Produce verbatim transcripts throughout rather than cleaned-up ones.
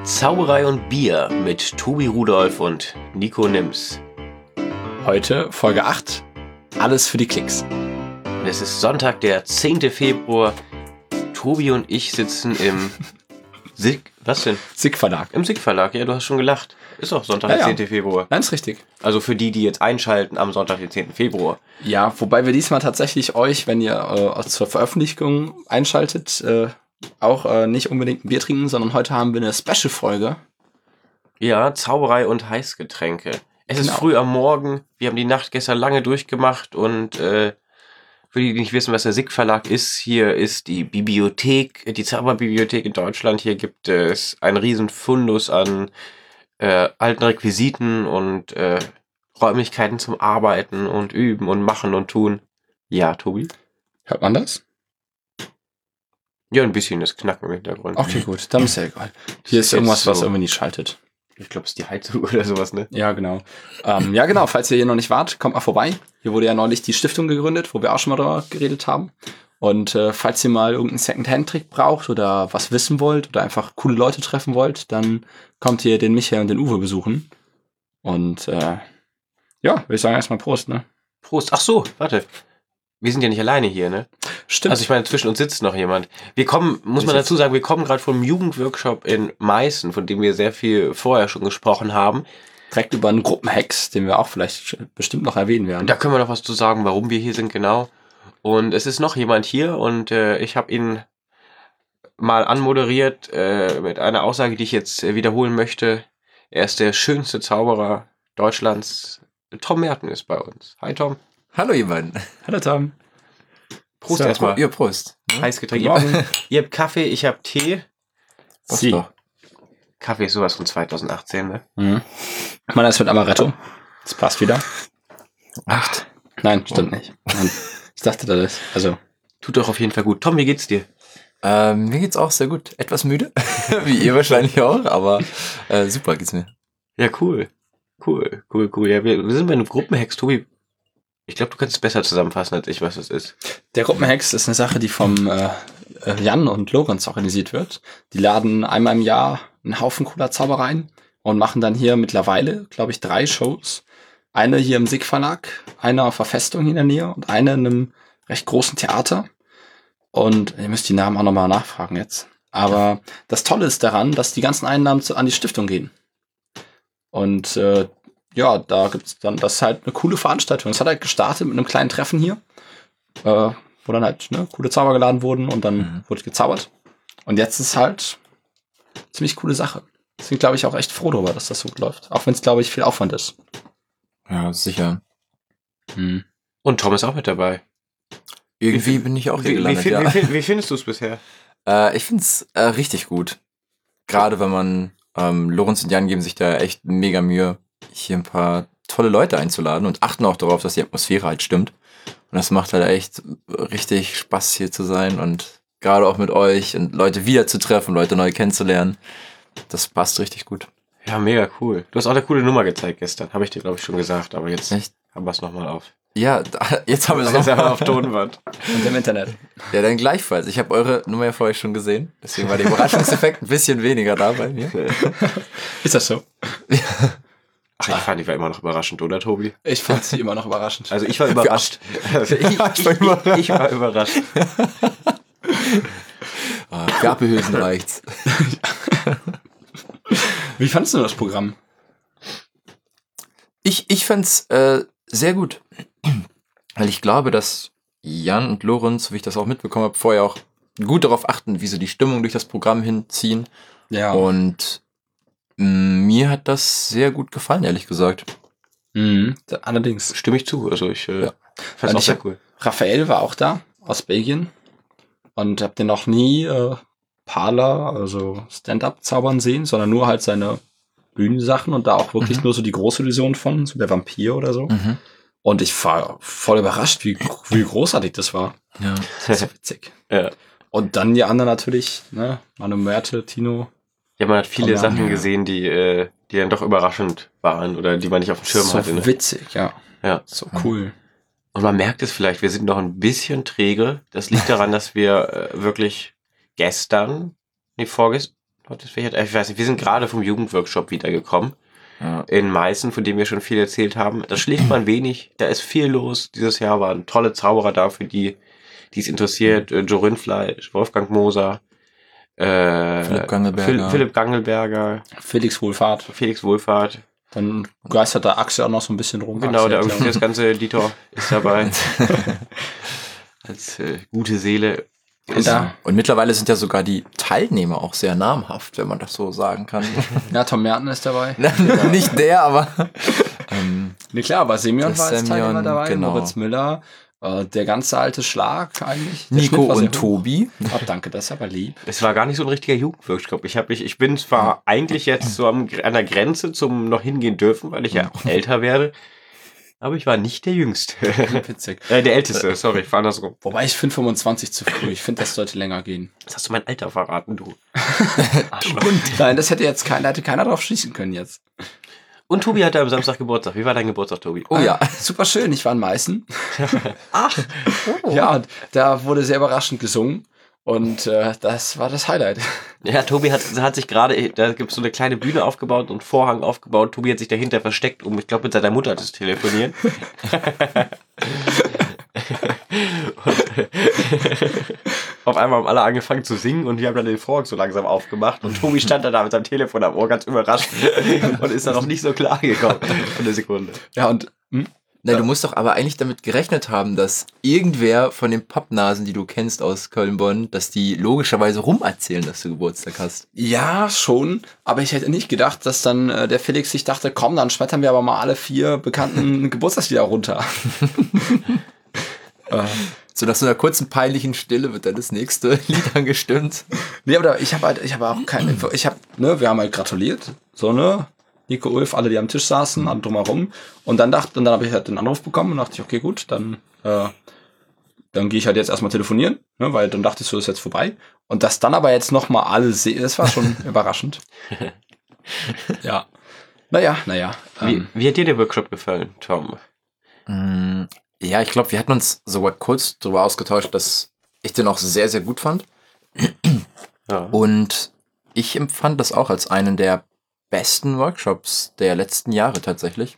Zauberei und Bier mit Tobi Rudolph und Nico Nims. Heute Folge acht, alles für die Klicks. Und es ist Sonntag, der zehnten Februar. Tobi und ich sitzen im Sig... Was denn? Sig Verlag. Im Sig Verlag, ja, du hast schon gelacht. Ist auch Sonntag, Ja, der ja. zehnten Februar. Nein, ist richtig. Also für die, die jetzt einschalten am Sonntag, den zehnten Februar. Ja, wobei wir diesmal tatsächlich euch, wenn ihr äh, zur Veröffentlichung einschaltet, äh, auch äh, nicht unbedingt ein Bier trinken, sondern heute haben wir eine Special-Folge. Ja, Zauberei und Heißgetränke. Es ist Genau. früh am Morgen. Wir haben die Nacht gestern lange durchgemacht und äh, für die, die nicht wissen, was der Sig Verlag ist, hier ist die Bibliothek, die Zauberbibliothek in Deutschland. Hier gibt es einen riesen Fundus an äh, alten Requisiten und äh, Räumlichkeiten zum Arbeiten und Üben und Machen und Tun. Ja, Tobi? Hört man das? Ja, ein bisschen das Knacken im Hintergrund. Okay, gut, dann ist ja egal. Hier Das ist ist irgendwas, jetzt was so. irgendwie nicht schaltet. Ich glaube, es ist die Heizung oder sowas, ne? Ja, genau. Ähm, ja, genau, falls ihr hier noch nicht wart, kommt mal vorbei. Hier wurde ja neulich die Stiftung gegründet, wo wir auch schon mal drüber geredet haben. Und äh, falls ihr mal irgendeinen Second-Hand-Trick braucht oder was wissen wollt oder einfach coole Leute treffen wollt, dann kommt ihr den Michael und den Uwe besuchen. Und äh, ja, würde ich sagen, erstmal Prost, ne? Prost. Ach so, warte. Wir sind ja nicht alleine hier, ne? Stimmt. Also ich meine, zwischen uns sitzt noch jemand. Wir kommen, muss man dazu sagen, wir kommen gerade vom Jugendworkshop in Meißen, von dem wir sehr viel vorher schon gesprochen haben. Direkt über einen Gruppenhex, den wir auch vielleicht bestimmt noch erwähnen werden. Und da können wir noch was zu sagen, warum wir hier sind, genau. Und es ist noch jemand hier und äh, ich habe ihn mal anmoderiert äh, mit einer Aussage, die ich jetzt äh, wiederholen möchte. Er ist der schönste Zauberer Deutschlands. Tom Merten ist bei uns. Hi Tom. Hallo ihr beiden. Hallo Tom. Prost So, erstmal. Ja, Prost. Heißgetränk. Guten Ihr, Morgen. ihr habt Kaffee, ich habe Tee. Prost Sie. doch. Kaffee ist sowas von zweitausendachtzehn, ne? Mhm. Ich meine, das wird Amaretto. Das passt wieder. Acht. Nein, stimmt nicht. Nein. Ich dachte, das ist, also, Tut doch auf jeden Fall gut. Tom, wie geht's dir? Ähm, mir geht's auch sehr gut. Etwas müde, wie ihr wahrscheinlich auch, aber äh, super geht's mir. Ja, cool. Cool, cool, cool. Ja, wir, wir sind bei einem Gruppenhex, Tobi. Ich glaube, du kannst es besser zusammenfassen als ich, was das ist. der Gruppenhex ist eine Sache, die vom äh, äh, Jan und Lorenz organisiert wird. Die laden einmal im Jahr einen Haufen cooler Zaubereien und machen dann hier mittlerweile, glaube ich, drei Shows. Eine hier im Sig Verlag, eine auf der Festung hier in der Nähe und eine in einem recht großen Theater. Und ihr müsst die Namen auch nochmal nachfragen jetzt. Aber das Tolle ist daran, dass die ganzen Einnahmen zu, an die Stiftung gehen. Und äh, ja, da gibt's dann, das ist halt eine coole Veranstaltung. Es hat halt gestartet mit einem kleinen Treffen hier, äh, wo dann halt ne, coole Zauber geladen wurden und dann Mhm. wurde gezaubert. Und jetzt ist halt eine ziemlich coole Sache. Deswegen glaube ich auch echt froh darüber, dass das so gut läuft. Auch wenn es, glaube ich, viel Aufwand ist. Ja, sicher. Hm. Und Tom ist auch mit dabei. Irgendwie bin ich auch hier Wie, wie, gelandet, fin- ja. wie, fin- wie findest du es bisher? Äh, ich find's äh, richtig gut. Gerade wenn man, ähm, Lorenz und Jan geben sich da echt mega Mühe, hier ein paar tolle Leute einzuladen und achten auch darauf, dass die Atmosphäre halt stimmt. Und das macht halt echt richtig Spaß, hier zu sein und gerade auch mit euch und Leute wiederzutreffen, Leute neu kennenzulernen. Das passt richtig gut. Ja, mega cool. Du hast auch eine coole Nummer gezeigt gestern. Habe ich dir, glaube ich, schon gesagt. Aber jetzt Echt? haben wir es nochmal auf. Ja, da, jetzt haben wir es Jetzt haben wir noch auf Tonband. Und im Internet. Ja, dann gleichfalls. Ich habe eure Nummer ja vorher schon gesehen. Deswegen war der Überraschungseffekt ein bisschen weniger da bei mir. Ist das so? Ach, ich fand, die war immer noch überraschend, oder, Tobi? Ich fand sie immer noch überraschend. Also ich war überrascht. Also ich, ich, ich, ich war überrascht. Oh, Gabelhülsen reicht's. Wie fandest du das Programm? Ich, ich fand's äh, sehr gut. Weil ich glaube, dass Jan und Lorenz, wie ich das auch mitbekommen habe, vorher auch gut darauf achten, wie sie die Stimmung durch das Programm hinziehen. Ja. Und mh, mir hat das sehr gut gefallen, ehrlich gesagt. Mhm. Da, allerdings. Stimme ich zu. Also ich äh, Ja. fand es Und auch ich sehr hab- cool. Raphael war auch da, aus Belgien. Und hab den noch nie äh, Parler, also Stand-up zaubern sehen, sondern nur halt seine Bühnensachen und da auch wirklich Mhm. nur so die Großillusion von, so der Vampir oder so. Mhm. Und ich war voll überrascht, wie, wie großartig das war. Ja. Das ist witzig. Ja. Und dann die anderen natürlich, ne, Manu Merte, Tino. Ja, man hat viele Tom Merten, Sachen ja. gesehen, die, äh, die dann doch überraschend waren oder die man nicht auf dem Schirm so hatte. Ne? witzig, ja. Ja. So cool. Und man merkt es vielleicht, wir sind noch ein bisschen träge. Das liegt daran, dass wir äh, wirklich gestern, nee, vorgestern, Ich weiß nicht, wir sind gerade vom Jugendworkshop wiedergekommen. Ja. In Meißen, von dem wir schon viel erzählt haben. Da schläft man wenig, da ist viel los. Dieses Jahr waren tolle Zauberer da, für die, die es interessiert. Äh, Joe Rindfleisch, Wolfgang Moser, äh, Philipp Gangelberger. Phil, Philipp Gangelberger. Felix Wohlfahrt. Felix Wohlfahrt. Dann geistert da Axel auch noch so ein bisschen rum. Genau, Axel, der, das ganze Editor ist dabei. Als äh, gute Seele. Und, da. und mittlerweile sind ja sogar die Teilnehmer auch sehr namhaft, wenn man das so sagen kann. Ja, Tom Merten ist dabei. Nicht der, aber... ähm, nee, klar, aber Semyon war als Teilnehmer dabei, genau. Moritz Müller, äh, der ganze alte Schlag eigentlich. Der Nico und Tobi. Oh, danke, das ist aber lieb. Es war gar nicht so ein richtiger Jugendworkshop. Ich, hab mich, ich bin zwar eigentlich jetzt so am, an der Grenze zum noch hingehen dürfen, weil ich ja auch älter werde. Aber ich war nicht der Jüngste. Witzig. äh, der Älteste, sorry, ich war andersrum. Wobei ich finde fünfundzwanzig zu früh. Ich finde, das sollte länger gehen. Das hast du mein Alter verraten, du. Nein, das hätte jetzt keiner, hätte keiner drauf schließen können jetzt. Und Tobi hatte am Samstag Geburtstag. Wie war dein Geburtstag, Tobi? Oh ja, super schön. Ich war in Meißen. Ach. Oh. Ja, da wurde sehr überraschend gesungen. Und äh, das war das Highlight. Ja, Tobi hat, hat sich gerade, da gibt es so eine kleine Bühne aufgebaut und Vorhang aufgebaut. Tobi hat sich dahinter versteckt, um, ich glaube, mit seiner Mutter zu telefonieren. und, auf einmal haben alle angefangen zu singen und wir haben dann den Vorhang so langsam aufgemacht und Tobi stand dann da mit seinem Telefon am Ohr, ganz überrascht und ist dann noch nicht so klar gekommen in der Sekunde. Ja, und... Hm? Na, du musst doch aber eigentlich damit gerechnet haben, dass irgendwer von den Pappnasen, die du kennst aus Köln-Bonn, dass die logischerweise rumerzählen, dass du Geburtstag hast. Ja, schon. Aber ich hätte nicht gedacht, dass dann äh, der Felix sich dachte, komm, dann schmettern wir aber mal alle vier bekannten Geburtstagslieder runter. äh. So nach so einer kurzen peinlichen Stille wird dann das nächste Lied angestimmt. Nee, aber ich habe halt, ich habe auch keine, ich habe, ne, wir haben halt gratuliert, so, ne, Nico, Ulf, alle, die am Tisch saßen, alle drumherum. Und dann dachte, und dann habe ich halt den Anruf bekommen und dachte ich, okay, gut, dann, äh, dann gehe ich halt jetzt erstmal telefonieren, ne, weil dann dachte ich so, ist jetzt vorbei. Und dass dann aber jetzt nochmal alle sehen, das war schon überraschend. Ja. Naja, naja. Ähm. Wie, wie hat dir der Workshop gefallen, Tom? Ja, ich glaube, wir hatten uns sogar kurz darüber ausgetauscht, dass ich den auch sehr, sehr gut fand. Ja. Und ich empfand das auch als einen der besten Workshops der letzten Jahre tatsächlich,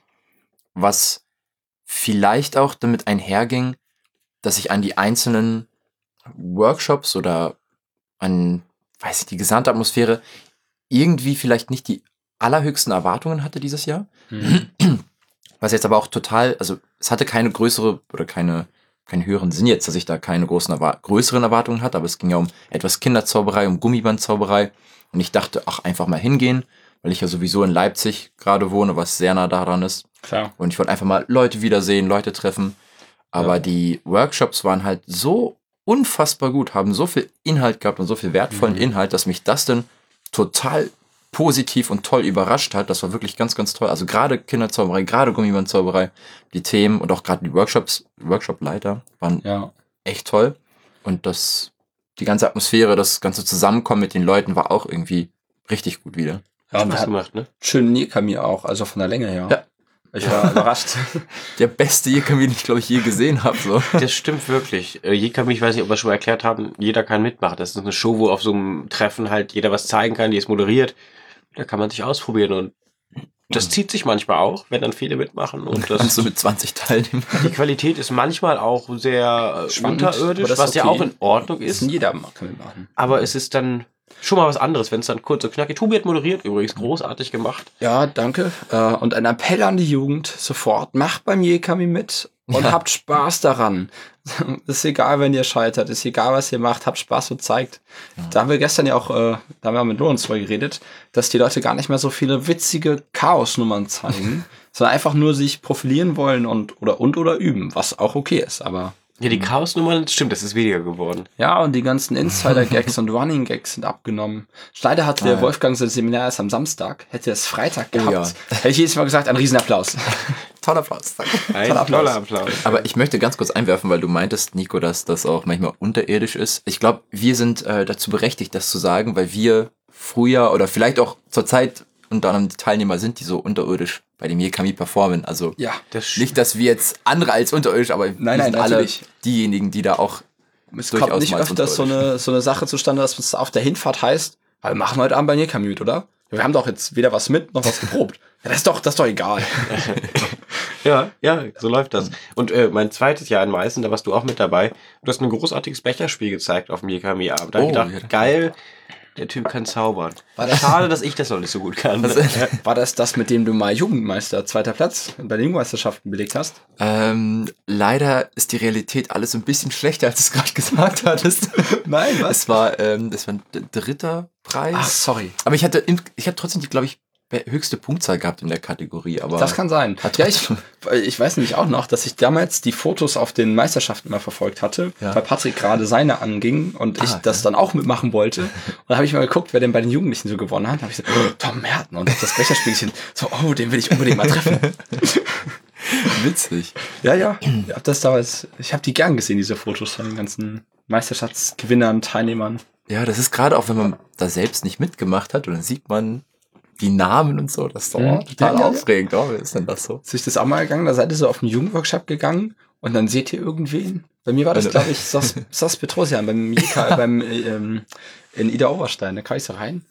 was vielleicht auch damit einherging, dass ich an die einzelnen Workshops oder an, weiß ich, die gesamte Atmosphäre irgendwie vielleicht nicht die allerhöchsten Erwartungen hatte dieses Jahr. Mhm. Was jetzt aber auch total, also es hatte keine größere oder keine, keinen höheren Sinn jetzt, dass ich da keine großen, größeren Erwartungen hatte, aber es ging ja um etwas Kinderzauberei, um Gummibandzauberei und ich dachte, ach, einfach mal hingehen, weil ich ja sowieso in Leipzig gerade wohne, was sehr nah daran ist. Klar. Und ich wollte einfach mal Leute wiedersehen, Leute treffen. Aber ja. Die Workshops waren halt so unfassbar gut, haben so viel Inhalt gehabt und so viel wertvollen mhm. Inhalt, dass mich das dann total positiv und toll überrascht hat. Das war wirklich ganz, ganz toll. Also gerade Kinderzauberei, gerade Gummibandzauberei, die Themen und auch gerade die Workshops, Workshop-Leiter waren ja. echt toll. Und das, die ganze Atmosphäre, das ganze Zusammenkommen mit den Leuten war auch irgendwie richtig gut wieder. Ja, und hat gemacht, ne? Schön Jekami auch, also von der Länge her. Ja. Ich war überrascht. Der beste Jekami, den ich, glaube ich, je gesehen habe. So. Das stimmt wirklich. Jekami, ich weiß nicht, ob wir schon mal erklärt haben, jeder kann mitmachen. Das ist eine Show, wo auf so einem Treffen halt jeder was zeigen kann, die ist moderiert. Da kann man sich ausprobieren und das zieht sich manchmal auch, wenn dann viele mitmachen. Und das kannst du mit zwanzig Teilnehmern. Die Qualität ist manchmal auch sehr spannend, unterirdisch, was okay. ja auch in Ordnung ist. Das jeder kann mitmachen. Aber es ist dann schon mal was anderes, wenn es dann kurz und knackig. Tobi hat moderiert übrigens, großartig gemacht. Ja, danke. Und ein Appell an die Jugend sofort, macht beim Jekami mit und ja. habt Spaß daran. Ist egal, wenn ihr scheitert, ist egal, was ihr macht, habt Spaß und zeigt. Ja. Da haben wir gestern ja auch, äh, da haben wir mit Lorenz drüber geredet, dass die Leute gar nicht mehr so viele witzige Chaos-Nummern zeigen, sondern einfach nur sich profilieren wollen und oder und oder üben, was auch okay ist, aber ja, die Chaos-Nummern, stimmt, das ist weniger geworden. Ja, und die ganzen Insider-Gags und Running-Gags sind abgenommen. Leider hatte der Wolfgang sein Seminar erst am Samstag, hätte es Freitag gehabt. Oh ja. Hätte ich jedes Mal gesagt, ein Riesenapplaus. Toller Applaus. Ein toller Applaus. Toller Applaus. Aber ich möchte ganz kurz einwerfen, weil du meintest, Nico, dass das auch manchmal unterirdisch ist. Ich glaube, wir sind äh, dazu berechtigt, das zu sagen, weil wir früher oder vielleicht auch zur Zeit unter anderem die Teilnehmer sind, die so unterirdisch bei dem Jekami performen. Also ja, das nicht, dass wir jetzt andere als unterirdisch, aber nein, wir nein, sind alle diejenigen, die da auch es kommt nicht öfters so eine, so eine Sache zustande, dass es auf der Hinfahrt heißt, aber wir machen heute Abend bei Nekamute, oder? Ja, wir haben doch jetzt weder was mit, noch was geprobt. Ja, das ist doch, das ist doch egal. Ja, ja, so läuft das. Und äh, mein zweites Jahr in Meißen, da warst du auch mit dabei. Du hast ein großartiges Becherspiel gezeigt auf dem J K M-Abend. Da hab ich Oh, gedacht, ja. geil, der Typ kann zaubern. War das- Schade, dass ich das noch nicht so gut kann. War das das, mit dem du mal Jugendmeister, zweiter Platz, bei den Jugendmeisterschaften belegt hast? Ähm, leider ist die Realität alles so ein bisschen schlechter, als du es gerade gesagt hattest. Nein, Es war, ähm, das war ein d- dritter Preis. Ach, sorry. Aber ich hatte, im- ich hatte trotzdem die, glaube ich, be- höchste Punktzahl gehabt in der Kategorie. Aber Das kann sein. Hat Ja, ich, ich weiß nämlich auch noch, dass ich damals die Fotos auf den Meisterschaften mal verfolgt hatte, Ja. weil Patrick gerade seine anging und ich Ah, das dann auch mitmachen wollte. Und da habe ich mal geguckt, wer denn bei den Jugendlichen so gewonnen hat. Da habe ich so, oh, Tom Merten und das Becherspielchen. So, oh, den will ich unbedingt mal treffen. witzig. Ja, ja. Ich habe das damals, ich habe die gern gesehen, diese Fotos von den ganzen Meisterschaftsgewinnern, Teilnehmern. Ja, das ist gerade auch, wenn man da selbst nicht mitgemacht hat und dann sieht man die Namen und so. Das ist doch Mhm. total Ja, ja, ja. aufregend. Oh, wer ist denn das so? Ist euch das auch mal gegangen? Da seid ihr so auf einen Jugendworkshop gegangen und dann seht ihr irgendwen. Bei mir war das, Eine- glaube ich, Sos, Sos Petrosian beim J K, beim, äh, ähm, in Ida Oberstein. Da kam ich so rein.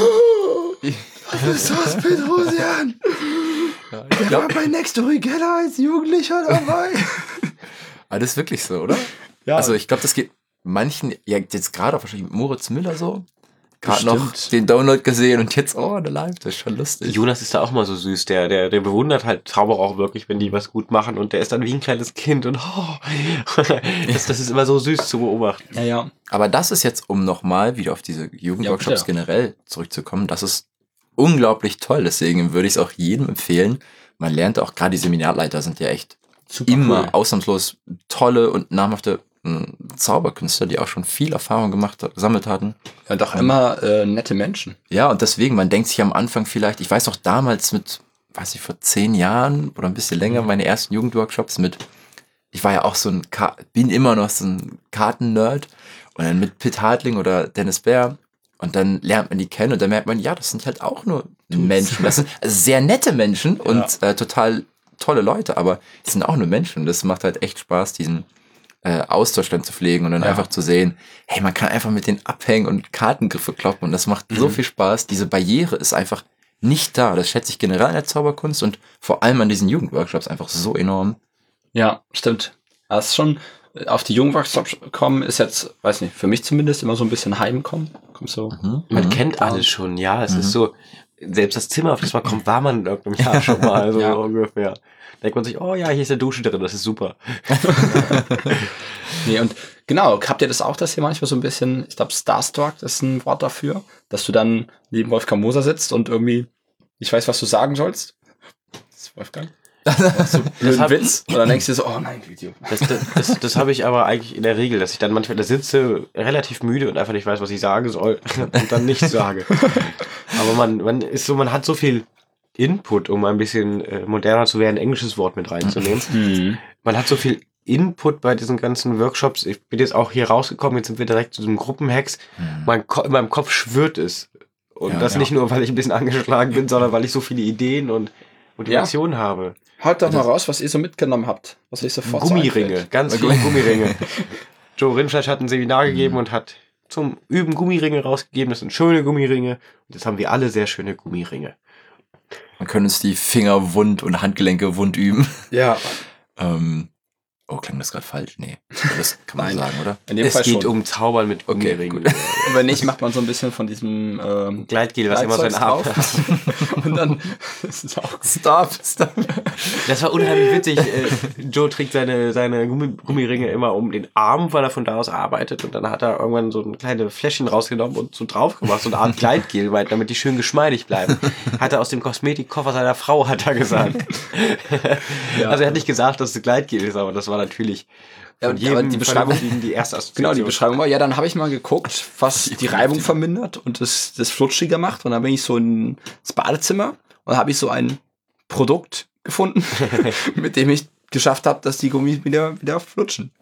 Sos Petrosian! Ja, ich Der glaub, war bei Next to Regella als Jugendlicher dabei. aber das ist wirklich so, oder? Ja, Also ich glaube, das geht manchen, ja jetzt gerade auch wahrscheinlich mit Moritz Müller so, gerade noch Bestimmt. den Download gesehen und jetzt, oh, der Live, das ist schon lustig. Jonas ist da auch mal so süß, der, der, der bewundert halt Zauberer auch wirklich, wenn die was gut machen und der ist dann wie ein kleines Kind und oh, das, das ist immer so süß zu beobachten. ja, ja. Aber das ist jetzt, um nochmal wieder auf diese Jugendworkshops Ja, generell zurückzukommen, das ist unglaublich toll. Deswegen würde ich es auch jedem empfehlen. Man lernt auch, gerade die Seminarleiter sind ja echt Super immer cool. ausnahmslos tolle und namhafte mh, Zauberkünstler, die auch schon viel Erfahrung gemacht, gesammelt hatten. Ja, doch immer äh, nette Menschen. Ja, und deswegen, man denkt sich am Anfang vielleicht, ich weiß auch damals mit, weiß ich, vor zehn Jahren oder ein bisschen länger, meine ersten Jugendworkshops mit, ich war ja auch so ein, Ka- bin immer noch so ein Karten-Nerd und dann mit Pitt Hartling oder Dennis Bär und dann lernt man die kennen und dann merkt man, ja, das sind halt auch nur Menschen. Das sind also sehr nette Menschen und äh, total tolle Leute, aber die sind auch nur Menschen und das macht halt echt Spaß, diesen äh, Austausch dann zu pflegen und dann Ja. einfach zu sehen, hey, man kann einfach mit denen abhängen und Kartengriffe kloppen und das macht so viel Spaß. Diese Barriere ist einfach nicht da. Das schätze ich generell an der Zauberkunst und vor allem an diesen Jugendworkshops einfach so enorm. Ja, stimmt. Das ist schon, auf die Jugendworkshops kommen, ist jetzt, weiß nicht, für mich zumindest immer so ein bisschen heimkommen. Kommst so. Man kennt alles schon, ja, es ist so, selbst das Zimmer, auf das man kommt, war man in irgendeinem Jahr schon mal, so Ja. ungefähr. Denkt man sich, oh ja, hier ist eine Dusche drin, das ist super. Nee, und genau, habt ihr das auch, dass ihr manchmal so ein bisschen, ich glaube, Starstruck ist ein Wort dafür, dass du dann neben Wolfgang Moser sitzt und irgendwie nicht weißt, was du sagen sollst? Das ist Wolfgang. So blöden hab- Witz. Und dann denkst du so, oh nein, Video. Das, das, das, das habe ich aber eigentlich in der Regel, dass ich dann manchmal da sitze, relativ müde und einfach nicht weiß, was ich sagen soll und dann nichts sage. Aber man, man ist so, man hat so viel Input, um ein bisschen äh, moderner zu werden, ein englisches Wort mit reinzunehmen. Mhm. Man hat so viel Input bei diesen ganzen Workshops. Ich bin jetzt auch hier rausgekommen, jetzt sind wir direkt zu diesem Gruppenhacks. Mein Ko in meinem Kopf schwirrt es. Und Ja, das ja. nicht nur, weil ich ein bisschen angeschlagen bin, sondern weil ich so viele Ideen und Motivation habe. Haut doch mal raus, was ihr so mitgenommen habt. Was euch sofort so Gummiringe, einfällt. ganz viele Gummiringe. Joe Rindfleisch hat ein Seminar gegeben und hat zum Üben Gummiringe rausgegeben. Das sind schöne Gummiringe. Und jetzt haben wir alle sehr schöne Gummiringe. Man kann uns die Finger wund und Handgelenke wund üben. Ja, Ähm, oh, klang das gerade falsch? Nee, das kann man Nein. sagen, oder? in dem Es Fall geht schon. um Zaubern mit Okay, Gummiringen. gut. Und wenn nicht, macht man so ein bisschen von diesem ähm, Gleitgel, was immer so ein Arm Gleitzeugs hat. drauf. Und dann ist es auch Stop, stop. Das war unheimlich witzig. Äh, Joe trägt seine, seine Gummi Gummiringe immer um den Arm, weil er von da aus arbeitet. Und dann hat er irgendwann so ein kleines Fläschchen rausgenommen und so drauf gemacht, so eine Art Gleitgel, weil- damit die schön geschmeidig bleiben. Hat er aus dem Kosmetikkoffer seiner Frau, hat er gesagt. Ja. Also er hat nicht gesagt, dass es Gleitgel ist, aber das war natürlich Ja, von aber jedem die Beschreibung- Vernünftigen die erste Assoziation. Genau, die Beschreibung war, ja, dann habe ich mal geguckt, was die Reibung vermindert und das, das flutschiger macht. Und dann bin ich so ins Badezimmer und habe ich so ein Produkt gefunden, mit dem ich geschafft habe, dass die Gummis wieder, wieder flutschen.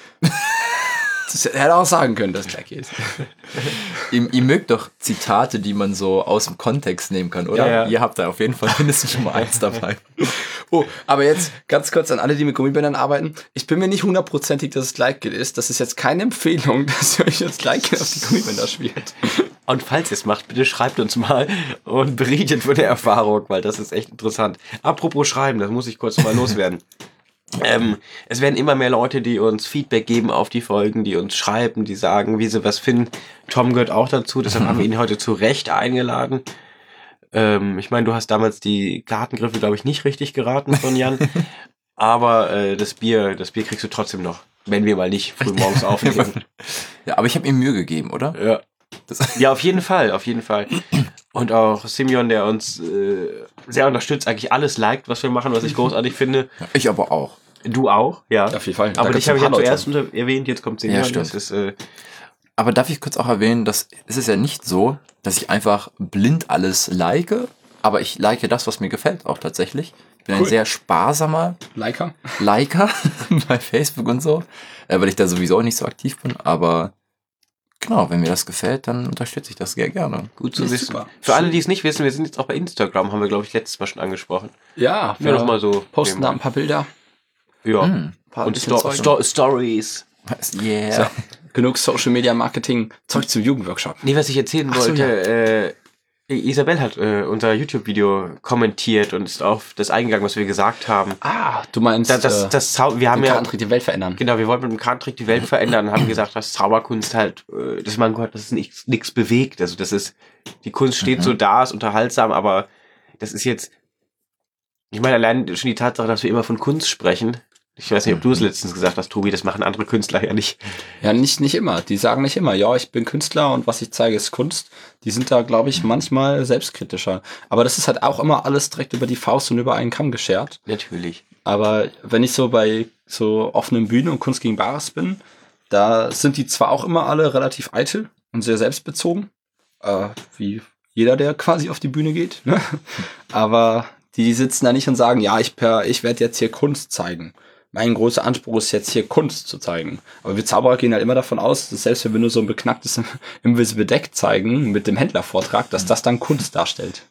Das hätte auch sagen können, dass Jackie ist. Ihr, ihr mögt doch Zitate, die man so aus dem Kontext nehmen kann, oder? Ja, ja. Ihr habt da auf jeden Fall mindestens schon mal eins dabei. Oh, aber jetzt ganz kurz an alle, die mit Gummibändern arbeiten. Ich bin mir nicht hundertprozentig, dass es Gleitgel ist. Das ist jetzt keine Empfehlung, dass ihr euch jetzt Gleitgel auf die Gummibänder schmiert. Und falls ihr es macht, bitte schreibt uns mal und berichtet von der Erfahrung, weil das ist echt interessant. Apropos Schreiben, das muss ich kurz mal loswerden. Ähm, es werden immer mehr Leute, die uns Feedback geben auf die Folgen, die uns schreiben, die sagen, wie sie was finden. Tom gehört auch dazu, deshalb haben wir ihn heute zu Recht eingeladen. Ähm, ich meine, du hast damals die Gartengriffe, glaube ich, nicht richtig geraten von Jan. Aber äh, das Bier, das Bier kriegst du trotzdem noch, wenn wir mal nicht früh morgens aufnehmen. Ja, aber ich habe ihm Mühe gegeben, oder? Ja. Das Ja, auf jeden Fall, auf jeden Fall. Und auch Simeon, der uns äh, sehr unterstützt, eigentlich alles liked, was wir machen, was ich großartig finde. ich aber auch. Du auch, ja. Auf jeden Fall. Da Aber gibt's dich habe ich ja ein paar zuerst Leute. unter erwähnt, jetzt kommt Simeon. Ja, stimmt. Das ist, äh, Aber darf ich kurz auch erwähnen, dass es ist ja nicht so, dass ich einfach blind alles like, aber ich like das, was mir gefällt, auch tatsächlich. Ich bin Cool. ein sehr sparsamer Liker. Liker bei Facebook und so, äh, weil ich da sowieso nicht so aktiv bin, aber genau, wenn mir das gefällt, dann unterstütze ich das sehr gerne. gut zu Ja, wissen. super. Für alle, die es nicht wissen, wir sind jetzt auch bei Instagram, haben wir, glaube ich, letztes Mal schon angesprochen. Ja, Nur noch mal so. posten da nebenbei. ein paar Bilder. Ja. Hm. Ein paar Und bisschen Sto Zeug. Sto Stories. Yeah. So, genug Social Media Marketing, Zeug zum Jugendworkshop. Nee, was ich erzählen Ach so, wollte, ja. äh, Isabel hat äh, unser YouTube-Video kommentiert und ist auf das eingegangen, was wir gesagt haben. Ah, du meinst, Das, das, äh, das Zau wir haben den ja, Kartentrick die Welt verändern. genau, wir wollten mit dem Kartentrick die Welt verändern und haben gesagt, dass Zauberkunst halt, äh, dass man gehört, dass es nichts nichts bewegt. Also das ist, die Kunst steht Mhm. so da, ist unterhaltsam, aber das ist jetzt, ich meine, allein schon die Tatsache, dass wir immer von Kunst sprechen. Ich weiß nicht, ob du es letztens gesagt hast, Tobi, das machen andere Künstler ja nicht. Ja, nicht, nicht immer. Die sagen nicht immer, ja, ich bin Künstler und was ich zeige ist Kunst. Die sind da, glaube ich, manchmal selbstkritischer. Aber das ist halt auch immer alles direkt über die Faust und über einen Kamm geschert. Natürlich. Aber wenn ich so bei so offenen Bühnen und Kunst gegen Bares bin, da sind die zwar auch immer alle relativ eitel und sehr selbstbezogen, äh, wie jeder, der quasi auf die Bühne geht, ne? Aber die sitzen da nicht und sagen, ja, ich, per, ich werde jetzt hier Kunst zeigen. Mein großer Anspruch ist jetzt hier Kunst zu zeigen. Aber wir Zauberer gehen halt immer davon aus, dass selbst wenn wir nur so ein beknacktes Invisible Deck zeigen mit dem Händlervortrag, dass das dann Kunst darstellt.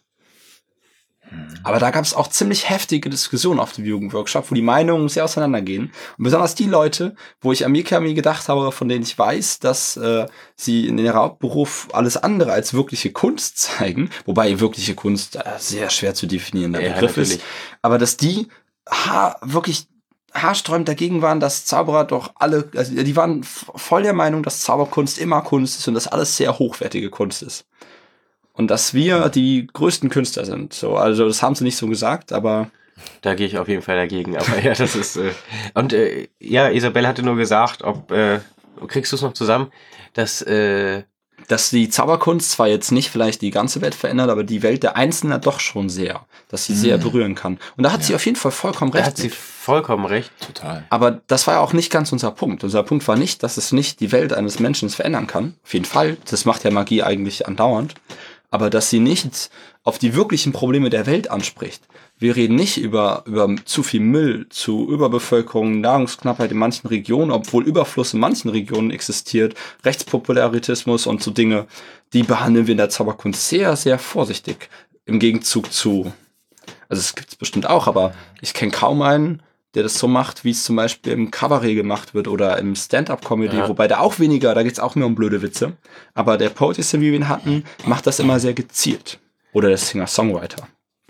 Aber da gab es auch ziemlich heftige Diskussionen auf dem Jugendworkshop, wo die Meinungen sehr auseinandergehen. Und besonders die Leute, wo ich an Mikami gedacht habe, von denen ich weiß, dass äh, sie in ihrem Hauptberuf alles andere als wirkliche Kunst zeigen, wobei wirkliche Kunst äh, sehr schwer zu definieren der Ja, Begriff ist. natürlich. Aber dass die ha wirklich haarsträubend dagegen waren, dass Zauberer doch alle, also die waren f- voll der Meinung, dass Zauberkunst immer Kunst ist und dass alles sehr hochwertige Kunst ist. Und dass wir die größten Künstler sind. So, also das haben sie nicht so gesagt, aber Da gehe ich auf jeden Fall dagegen. Aber ja, das ist. Äh, und äh, ja, Isabel hatte nur gesagt, ob äh, kriegst du es noch zusammen, dass äh, dass die Zauberkunst zwar jetzt nicht vielleicht die ganze Welt verändert, aber die Welt der Einzelnen doch schon sehr, dass sie sehr berühren kann. Und da hat sie auf jeden Fall vollkommen da recht. hat sie mit. vollkommen recht. Total. Aber das war ja auch nicht ganz unser Punkt. Unser Punkt war nicht, dass es nicht die Welt eines Menschen verändern kann. Auf jeden Fall. Das macht ja Magie eigentlich andauernd. Aber dass sie nicht auf die wirklichen Probleme der Welt anspricht. Wir reden nicht über, über zu viel Müll, zu Überbevölkerung, Nahrungsknappheit in manchen Regionen, obwohl Überfluss in manchen Regionen existiert, Rechtspopularitismus und so Dinge, die behandeln wir in der Zauberkunst sehr, sehr vorsichtig. Im Gegenzug zu, also es gibt es bestimmt auch, aber ich kenne kaum einen, der das so macht, wie es zum Beispiel im Kabarett gemacht wird oder im Stand-Up-Comedy, Ja. wobei da auch weniger, da geht's auch mehr um blöde Witze. Aber der Poetry Slam, wie wir ihn hatten, macht das immer sehr gezielt. Oder der Singer-Songwriter.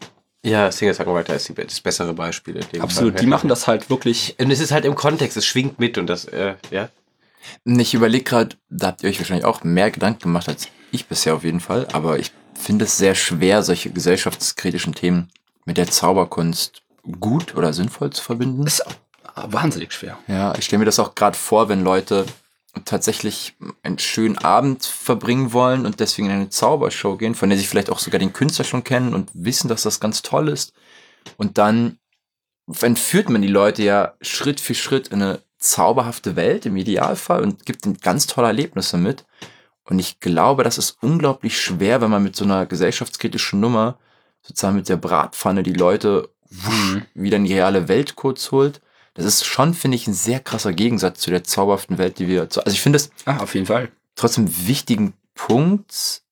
Ja, Singer-Songwriter ist die, das bessere Beispiel. In dem Absolut, Fall. die machen das halt wirklich. Und es ist halt im Kontext, es schwingt mit und das, äh, ja. Ich überlege gerade, da habt ihr euch wahrscheinlich auch mehr Gedanken gemacht als ich bisher auf jeden Fall, aber ich finde es sehr schwer, solche gesellschaftskritischen Themen mit der Zauberkunst gut oder sinnvoll zu verbinden. Ist wahnsinnig schwer. Ja, ich stelle mir das auch gerade vor, wenn Leute tatsächlich einen schönen Abend verbringen wollen und deswegen in eine Zaubershow gehen, von der sie vielleicht auch sogar den Künstler schon kennen und wissen, dass das ganz toll ist. Und dann entführt man die Leute ja Schritt für Schritt in eine zauberhafte Welt im Idealfall und gibt ihnen ganz tolle Erlebnisse mit. Und ich glaube, das ist unglaublich schwer, wenn man mit so einer gesellschaftskritischen Nummer sozusagen mit der Bratpfanne die Leute wusch, wieder in die reale Welt kurz holt. Das ist schon, finde ich, ein sehr krasser Gegensatz zu der zauberhaften Welt, die wir... Also ich finde es Ah, auf jeden Fall. trotzdem einen wichtigen Punkt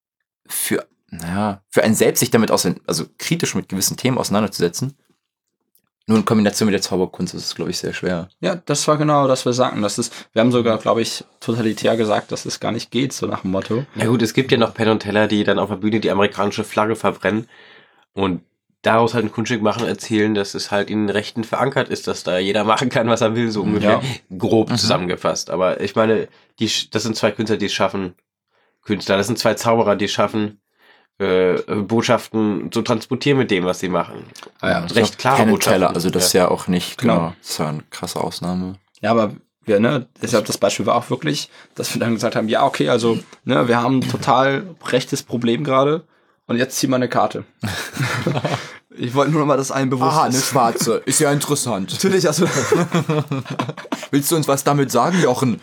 für, naja, für einen selbst sich damit ausein- also kritisch mit gewissen Themen auseinanderzusetzen. nur in Kombination mit der Zauberkunst ist es, glaube ich, sehr schwer. Ja, das war genau, das wir sagten. Das ist, wir haben sogar, glaube ich, totalitär gesagt, dass es gar nicht geht, so nach dem Motto. Ja gut, es gibt ja noch Penn und Teller, die dann auf der Bühne die amerikanische Flagge verbrennen und daraus halt ein Kunststück machen, erzählen, dass es halt in den Rechten verankert ist, dass da jeder machen kann, was er will, so ungefähr Ja. grob Mhm. zusammengefasst. Aber ich meine, die, das sind zwei Künstler, die es schaffen, Künstler, das sind zwei Zauberer, die es schaffen, äh, Botschaften zu transportieren mit dem, was sie machen. Ah ja, Recht klare Penn und Botschaften. Teller, also das ist ja auch nicht, Genau. genau, das ist ja eine krasse Ausnahme. Ja, aber wir, ne, deshalb das Beispiel war auch wirklich, dass wir dann gesagt haben, ja, okay, also, ne, wir haben ein total rechtes Problem gerade und jetzt zieh mal eine Karte. Ich wollte nur noch mal, dass allen bewusst Aha, eine ist. schwarze. Ist ja interessant. Natürlich, also, Willst du uns was damit sagen, Jochen?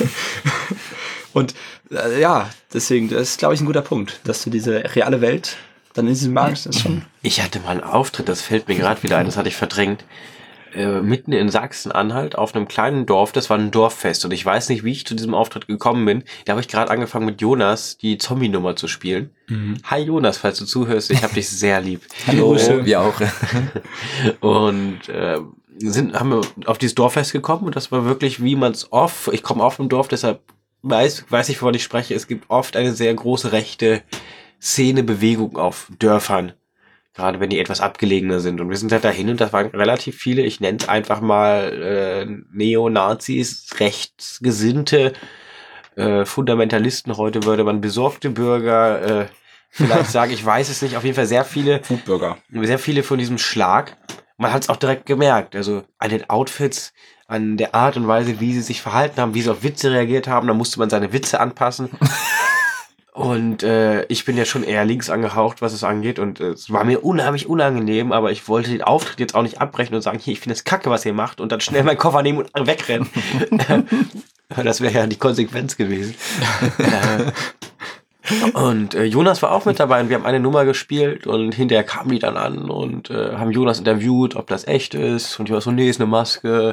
und äh, ja, deswegen, das ist, glaube ich, ein guter Punkt, dass du diese reale Welt dann in diesem Markt, das ist schon, Ich hatte mal einen Auftritt, das fällt mir gerade wieder ein, das hatte ich verdrängt. Äh, mitten in Sachsen-Anhalt auf einem kleinen Dorf, das war ein Dorffest und ich weiß nicht, wie ich zu diesem Auftritt gekommen bin. Da habe ich gerade angefangen mit Jonas die Zombie-Nummer zu spielen. Hi Jonas, falls du zuhörst, ich habe dich sehr lieb. Hallo. Oh, wir auch. Und äh, sind, haben wir auf dieses Dorffest gekommen und das war wirklich, wie man es oft, ich komme auf dem Dorf, deshalb weiß, weiß ich, wovon ich spreche, es gibt oft eine sehr große rechte Szene, Bewegung auf Dörfern. Gerade wenn die etwas abgelegener sind. Und wir sind halt dahin und das waren relativ viele, ich nenne es einfach mal äh, Neonazis, rechtsgesinnte äh, Fundamentalisten. Heute würde man besorgte Bürger äh, vielleicht sagen, ich weiß es nicht, auf jeden Fall sehr viele, Foodburger. sehr viele von diesem Schlag. Man hat es auch direkt gemerkt, also an den Outfits, an der Art und Weise, wie sie sich verhalten haben, wie sie auf Witze reagiert haben, da musste man seine Witze anpassen. Und äh, ich bin ja schon eher links angehaucht, was es angeht. Und äh, es war mir unheimlich unangenehm, aber ich wollte den Auftritt jetzt auch nicht abbrechen und sagen, hier, ich finde es kacke, was ihr macht, und dann schnell meinen Koffer nehmen und wegrennen. Das wäre ja die Konsequenz gewesen. äh, und äh, Jonas war auch mit dabei und wir haben eine Nummer gespielt und hinterher kamen die dann an und äh, haben Jonas interviewt, ob das echt ist. Und Jonas so, nee, ist eine Maske.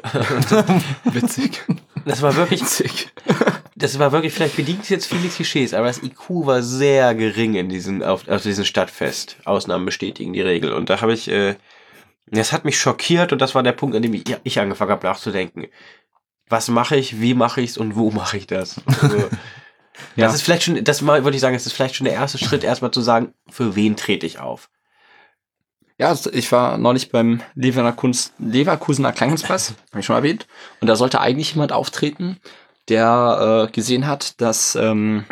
Witzig. Das war wirklich Witzig. Das war wirklich, vielleicht bedient jetzt viele Klischees, aber das I Q war sehr gering in diesen, auf, auf diesem Stadtfest. Ausnahmen bestätigen die Regel. Und da habe ich, äh, das hat mich schockiert und das war der Punkt, an dem ich, ich angefangen habe nachzudenken. Was mache ich, wie mache ich es und wo mache ich das? Also, Ja. Das ist vielleicht schon, das mal würde ich sagen, das ist vielleicht schon der erste Schritt, erstmal zu sagen, für wen trete ich auf? Ja, also ich war neulich beim Leverkunst, Leverkusener Kleinkunstpreis, habe ich schon erwähnt. Und da sollte eigentlich jemand auftreten, der äh, gesehen hat, dass, ähm,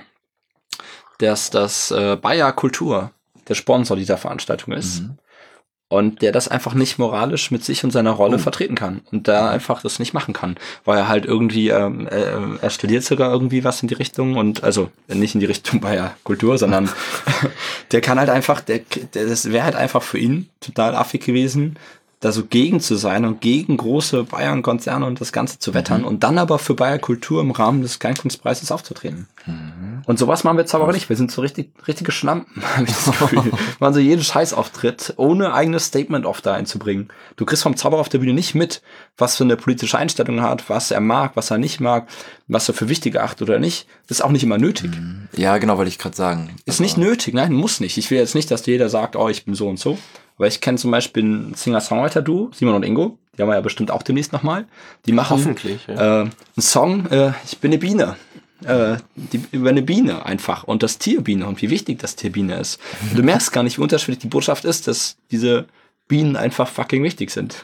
dass das äh, Bayer Kultur der Sponsor dieser Veranstaltung ist. Mhm. Und der das einfach nicht moralisch mit sich und seiner Rolle Oh. vertreten kann. Und da einfach das nicht machen kann. Weil er halt irgendwie, ähm, äh, er studiert sogar irgendwie was in die Richtung und, also nicht in die Richtung Bayer Kultur, sondern der kann halt einfach, der, der das wäre halt einfach für ihn total affig gewesen, da so gegen zu sein und gegen große Bayern-Konzerne und das Ganze zu wettern und dann aber für Bayer Kultur im Rahmen des Kleinkunstpreises aufzutreten. Und sowas machen wir jetzt aber nicht. Wir sind so richtig, richtige Schlampen, habe ich das Gefühl. Wir machen so jeden Scheißauftritt, ohne eigenes Statement oft da einzubringen. Du kriegst vom Zauberer auf der Bühne nicht mit, was für eine politische Einstellung er hat, was er mag, was er nicht mag, was er für wichtig erachtet oder nicht. Das ist auch nicht immer nötig. Ja, genau, wollte ich gerade sagen. Ist nicht nötig, nein, muss nicht. Ich will jetzt nicht, dass jeder sagt, oh, ich bin so und so. Aber ich kenne zum Beispiel ein Singer-Songwriter-Duo, Simon und Ingo. Die haben wir ja bestimmt auch demnächst nochmal. Die machen Hoffentlich, ja. äh, einen Song, äh, ich bin eine Biene. Äh, die, über eine Biene einfach. Und das Tier Biene und wie wichtig das Tier Biene ist. Und du merkst gar nicht, wie unterschiedlich die Botschaft ist, dass diese Bienen einfach fucking wichtig sind.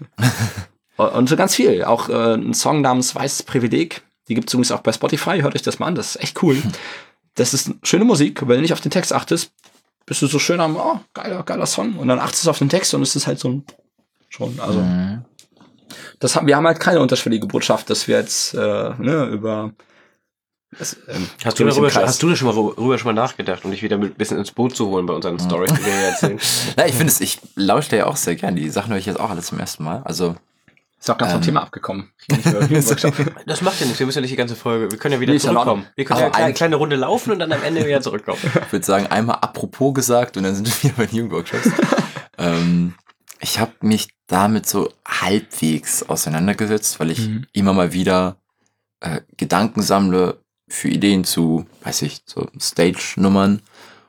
Und so ganz viel. Auch äh, ein Song namens Weißes Privileg. Die gibt es übrigens auch bei Spotify. Hört euch das mal an. Das ist echt cool. Das ist schöne Musik. Wenn du nicht auf den Text achtest, bist du so schön am, oh, geiler, geiler Song. Und dann achtest du auf den Text und es ist halt so ein, schon, also. Mhm. Das haben, wir haben halt keine unterschwellige Botschaft, dass wir jetzt, äh, ne, über, das, ähm, Hast du, darüber, hast du da schon mal rüber schon mal nachgedacht, um dich wieder ein bisschen ins Boot zu holen bei unseren Stories, die wir hier erzählen? Na, ich finde es, ich lausche da ja auch sehr gern. Die Sachen höre ich jetzt auch alle zum ersten Mal. Also, ist auch ganz vom Ähm. Thema abgekommen. Ich bin nicht für- Das macht ja nichts, wir müssen ja nicht die ganze Folge, wir können ja wieder Nee, ist ja in zurückkommen. Wir können ja Aber eine ein- kleine Runde laufen und dann am Ende wieder zurückkommen. ich würde sagen, einmal apropos gesagt und dann sind wir wieder bei den Jugendworkshops. ähm, ich habe mich damit so halbwegs auseinandergesetzt, weil ich Mhm. immer mal wieder äh, Gedanken sammle für Ideen zu, weiß ich, so Stage-Nummern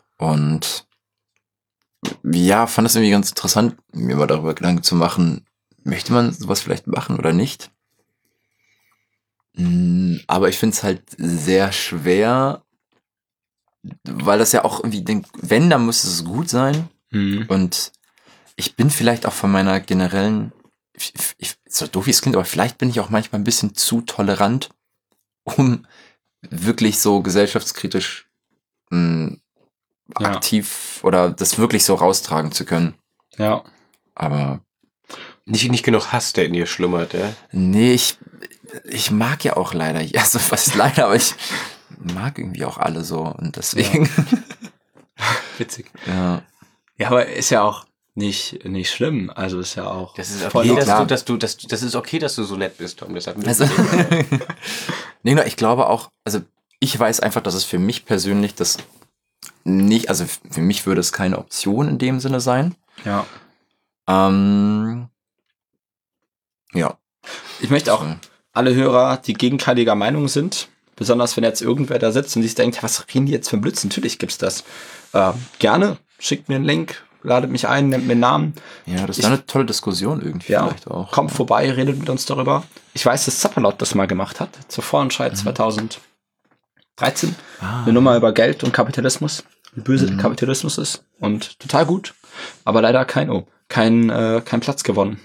und ja, fand es irgendwie ganz interessant, mir mal darüber Gedanken zu machen, möchte man sowas vielleicht machen oder nicht? Mm, Aber ich finde es halt sehr schwer, weil das ja auch irgendwie, denk, wenn, dann muss es gut sein. Mhm. Und ich bin vielleicht auch von meiner generellen, ich, ich, so doof wie es klingt, aber vielleicht bin ich auch manchmal ein bisschen zu tolerant, um wirklich so gesellschaftskritisch mh, Ja. aktiv oder das wirklich so raustragen zu können. Ja. Aber Nicht, nicht genug Hass, der in dir schlummert, ja? nee, ich, ich mag ja auch leider, also was ist leider, aber ich mag irgendwie auch alle so und deswegen, Witzig. ja. Ja, aber ist ja auch nicht, nicht schlimm. Also ist ja auch. Das ist voll okay, dass klar. du, dass du, dass, das ist okay, dass du so nett bist, Tom. Deshalb Also, nee, nur ich glaube auch, also ich weiß einfach, dass es für mich persönlich das nicht, also für mich würde es keine Option in dem Sinne sein. Ja. Ähm, ja. Ich möchte auch alle Hörer, die gegenteiliger Meinung sind, besonders wenn jetzt irgendwer da sitzt und sich denkt, was reden die jetzt für ein Blödsinn? Natürlich gibt's das. Äh, gerne, schickt mir einen Link, ladet mich ein, nennt mir einen Namen. Ja, das ist Ich- eine tolle Diskussion irgendwie Ja, vielleicht auch. kommt vorbei, redet mit uns darüber. Ich weiß, dass Zapperlot das mal gemacht hat, zur Vorentscheid zweitausenddreizehn. Ah. Eine Nummer über Geld und Kapitalismus, wie böse der Mhm. Kapitalismus ist. Und total gut, aber leider kein, oh, kein, äh, kein Platz gewonnen.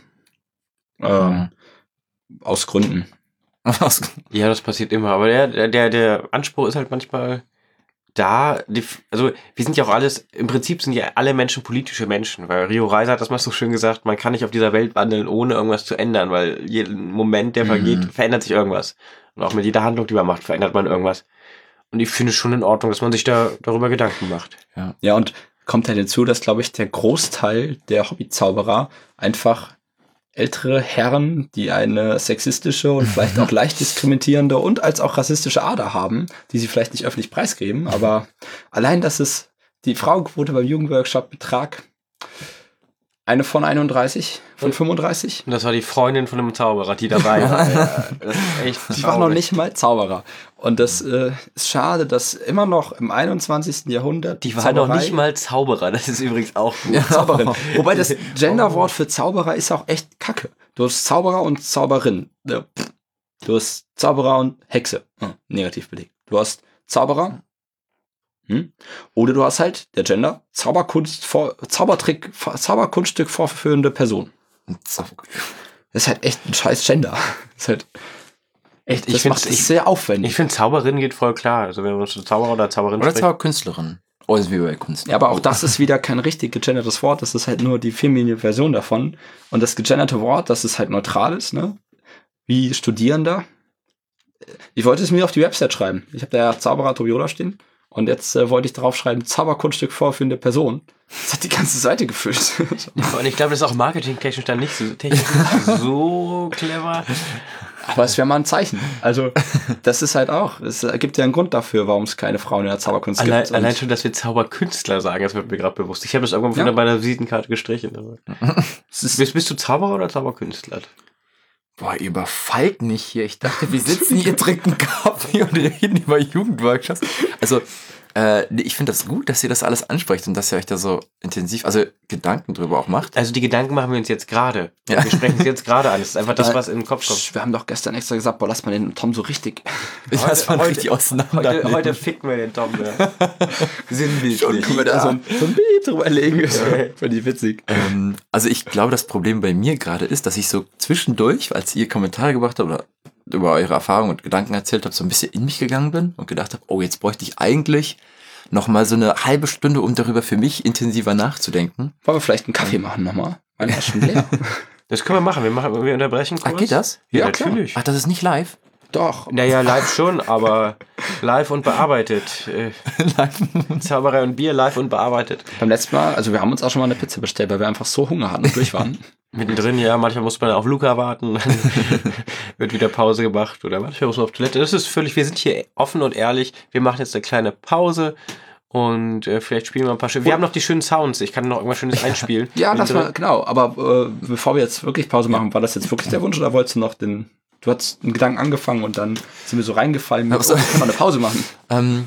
Ähm, aus Gründen. Was? Ja, das passiert immer. Aber der, der, der, der Anspruch ist halt manchmal da. Die, also, wir sind ja auch alles, im Prinzip sind ja alle Menschen politische Menschen, weil Rio Reiser hat das mal so schön gesagt, man kann nicht auf dieser Welt wandeln, ohne irgendwas zu ändern, weil jeden Moment, der vergeht, Mhm. verändert sich irgendwas. Und auch mit jeder Handlung, die man macht, verändert man irgendwas. Und ich finde es schon in Ordnung, dass man sich da darüber Gedanken macht. Ja, und kommt halt hinzu, dass, glaube ich, der Großteil der Hobbyzauberer einfach ältere Herren, die eine sexistische und vielleicht auch leicht diskriminierende und als auch rassistische Ader haben, die sie vielleicht nicht öffentlich preisgeben, aber allein, dass es die Frauenquote beim Jugendworkshop betrag eine von einunddreißig, von fünfunddreißig. Und das war die Freundin von einem Zauberer, die dabei war. Ja, das ist echt Die war noch traurig. nicht mal Zauberer. Und das äh, ist schade, dass immer noch im einundzwanzigsten Jahrhundert Die war noch Zauberei- nicht mal Zauberer, das ist übrigens auch gut. Zauberin. Wobei das Genderwort für Zauberer ist auch echt kacke. Du hast Zauberer und Zauberin. Ja, pff. Du hast Zauberer und Hexe. Hm, negativ belegt. Du hast Zauberer. Hm? Oder du hast halt, der Gender, Zauberkunst, vor, Zaubertrick, Zauberkunststück vorführende Person. Das ist halt echt ein scheiß Gender. Das ist halt echt, Ich das find's- macht es ich- sehr aufwendig. Ich finde, Zauberin geht voll klar. Also wenn man zu Zauberer oder Zauberin Oder spricht. Zauberkünstlerin. Oh, ist wie bei Kunst. Ja, aber auch das ist wieder kein richtig gegendertes Wort. Das ist halt nur die feminine Version davon. Und das gegenderte Wort, das ist halt neutral ist, ne? Wie Studierender. Ich wollte es mir auf die Website schreiben. Ich habe da ja Zauberer Tobiola stehen. Und jetzt äh, wollte ich drauf schreiben, Zauberkunststück vorführende Person. Das hat die ganze Seite gefüllt. Und ich glaube, das ist auch marketingtechnisch dann nicht so, technisch nicht so clever. Aber es wäre mal ein Zeichen. Also, das ist halt auch, es gibt ja einen Grund dafür, warum es keine Frauen in der Zauberkunst Allein, gibt. Und allein schon, dass wir Zauberkünstler sagen, das wird mir gerade bewusst. Ich habe das irgendwann Ja. von bei der Visitenkarte gestrichen. Aber. es ist, Bist, bist du Zauberer oder Zauberkünstler? Boah, ihr überfallt mich hier. Ich dachte, wir sitzen hier, trinken Kaffee und reden über Jugendworkshops. Also, äh, nee, ich finde das gut, dass ihr das alles ansprecht und dass ihr euch da so intensiv, also Gedanken drüber auch macht. Also die Gedanken machen wir uns jetzt gerade. Ja. Wir sprechen es jetzt gerade an. Das ist einfach das, Äh, was in den Kopf kommt. wir haben doch gestern extra gesagt, boah, lass mal den Tom so richtig. Das man heute- richtig auseinander. Heute, heute ficken wir den Tom. Ja. Sinnbildlich. Und können wir da so ein, so ein Beep drüber legen. Finde ich witzig. Ähm, also ich glaube, das Problem bei mir gerade ist, dass ich so zwischendurch, als ihr Kommentare gebracht habt oder über eure Erfahrungen und Gedanken erzählt habt, so ein bisschen in mich gegangen bin und gedacht habe, oh, jetzt bräuchte ich eigentlich noch mal so eine halbe Stunde, um darüber für mich intensiver nachzudenken. Wollen wir vielleicht einen Kaffee machen nochmal? Meiner ist schon leer. Das können wir machen. Wir, machen, wir unterbrechen kurz. Ach, geht das? Ja, Ja, klar. natürlich. Ach, das ist nicht live? Doch. Naja, live schon, aber live und bearbeitet. Äh, Zauberei und Bier live und bearbeitet. Beim letzten Mal, also wir haben uns auch schon mal eine Pizza bestellt, weil wir einfach so Hunger hatten und durch waren. Mittendrin, ja, manchmal muss man auf Luca warten, dann wird wieder Pause gemacht oder manchmal muss man auf Toilette. Das ist völlig, wir sind hier offen und ehrlich. Wir machen jetzt eine kleine Pause und äh, vielleicht spielen wir ein paar schöne. Wir haben noch die schönen Sounds. Ich kann noch irgendwas Schönes einspielen. Ja, lass Mittendrin. mal, genau. Aber äh, bevor wir jetzt wirklich Pause machen, war das jetzt wirklich der Wunsch oder wolltest du noch den... Du hast einen Gedanken angefangen und dann sind wir so reingefallen mit, Ach so. oh, kann man eine Pause machen. Ähm,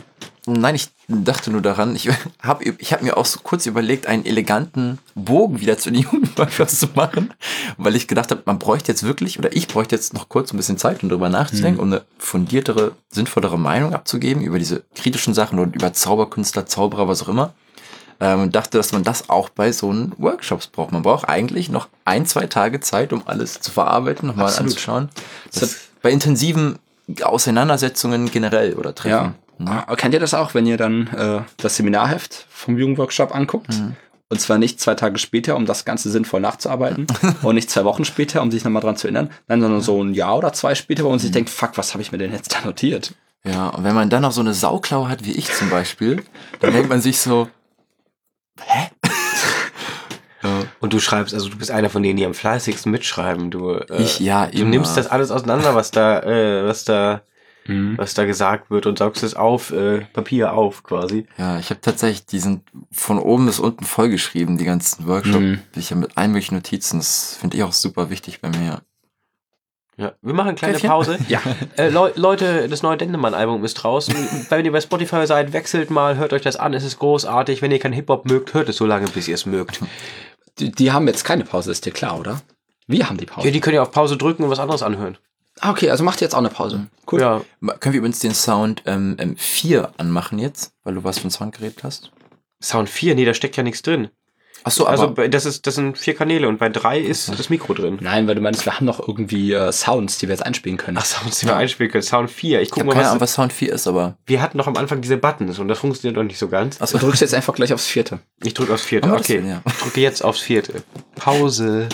Nein, ich dachte nur daran, ich habe ich hab mir auch so kurz überlegt, einen eleganten Bogen wieder zu den Jugendworkshops zu machen, weil ich gedacht habe, man bräuchte jetzt wirklich, oder ich bräuchte jetzt noch kurz ein bisschen Zeit, um drüber nachzudenken, mhm. um eine fundiertere, sinnvollere Meinung abzugeben über diese kritischen Sachen und über Zauberkünstler, Zauberer, was auch immer. Ähm, und dachte, dass man das auch bei so einen Workshops braucht. Man braucht eigentlich noch ein, zwei Tage Zeit, um alles zu verarbeiten, nochmal anzuschauen. Das bei intensiven Auseinandersetzungen generell oder Treffen. Ja. Mhm. Kennt ihr das auch, wenn ihr dann äh, das Seminarheft vom Jugendworkshop anguckt? Mhm. Und zwar nicht zwei Tage später, um das Ganze sinnvoll nachzuarbeiten und nicht zwei Wochen später, um sich nochmal dran zu erinnern, nein, sondern so ein Jahr oder zwei später, wo man sich mhm. denkt, fuck, was habe ich mir denn jetzt da notiert? Ja, und wenn man dann noch so eine Sauklaue hat, wie ich zum Beispiel, dann denkt man sich so, hä? Ja. Und du schreibst, also du bist einer von denen, die am fleißigsten mitschreiben. Du, äh, ich, ja, du nimmst das alles auseinander, was da, äh, was da Mhm. was da gesagt wird und saugst es auf, äh, Papier auf quasi. Ja, ich habe tatsächlich diesen von oben bis unten vollgeschrieben, die ganzen Workshops. Mhm. Ich habe mit allen möglichen Notizen, das finde ich auch super wichtig bei mir. Ja, wir machen eine kleine Pause. Ja. Äh, Le- Leute, das neue Dendemann-Album ist draußen. Wenn ihr bei Spotify seid, wechselt mal, hört euch das an, es ist großartig. Wenn ihr keinen Hip-Hop mögt, hört es so lange, bis ihr es mögt. Die, die haben jetzt keine Pause, ist dir klar, oder? Wir haben die Pause. Ja, die können ja auf Pause drücken und was anderes anhören. Ah, okay, also macht ihr jetzt auch eine Pause. Cool. Ja. Können wir übrigens den Sound ähm, M vier anmachen jetzt, weil du was für ein Soundgerät hast? Sound vier? Nee, da steckt ja nichts drin. Ach so, also aber... das, ist, das sind vier Kanäle und bei drei ist das Mikro drin. Nein, weil du meinst, wir haben noch irgendwie äh, Sounds, die wir jetzt einspielen können. Ach, Sounds, die ja. wir einspielen können. Sound vier. Ich guck ich mal, keine was, Ahnung, was Sound vier ist, aber... Wir hatten noch am Anfang diese Buttons und das funktioniert noch nicht so ganz. Achso, du drückst jetzt einfach gleich aufs vierte. Ich drücke aufs vierte, oh, okay. Sinn, ja. Ich drücke jetzt aufs vierte. Pause.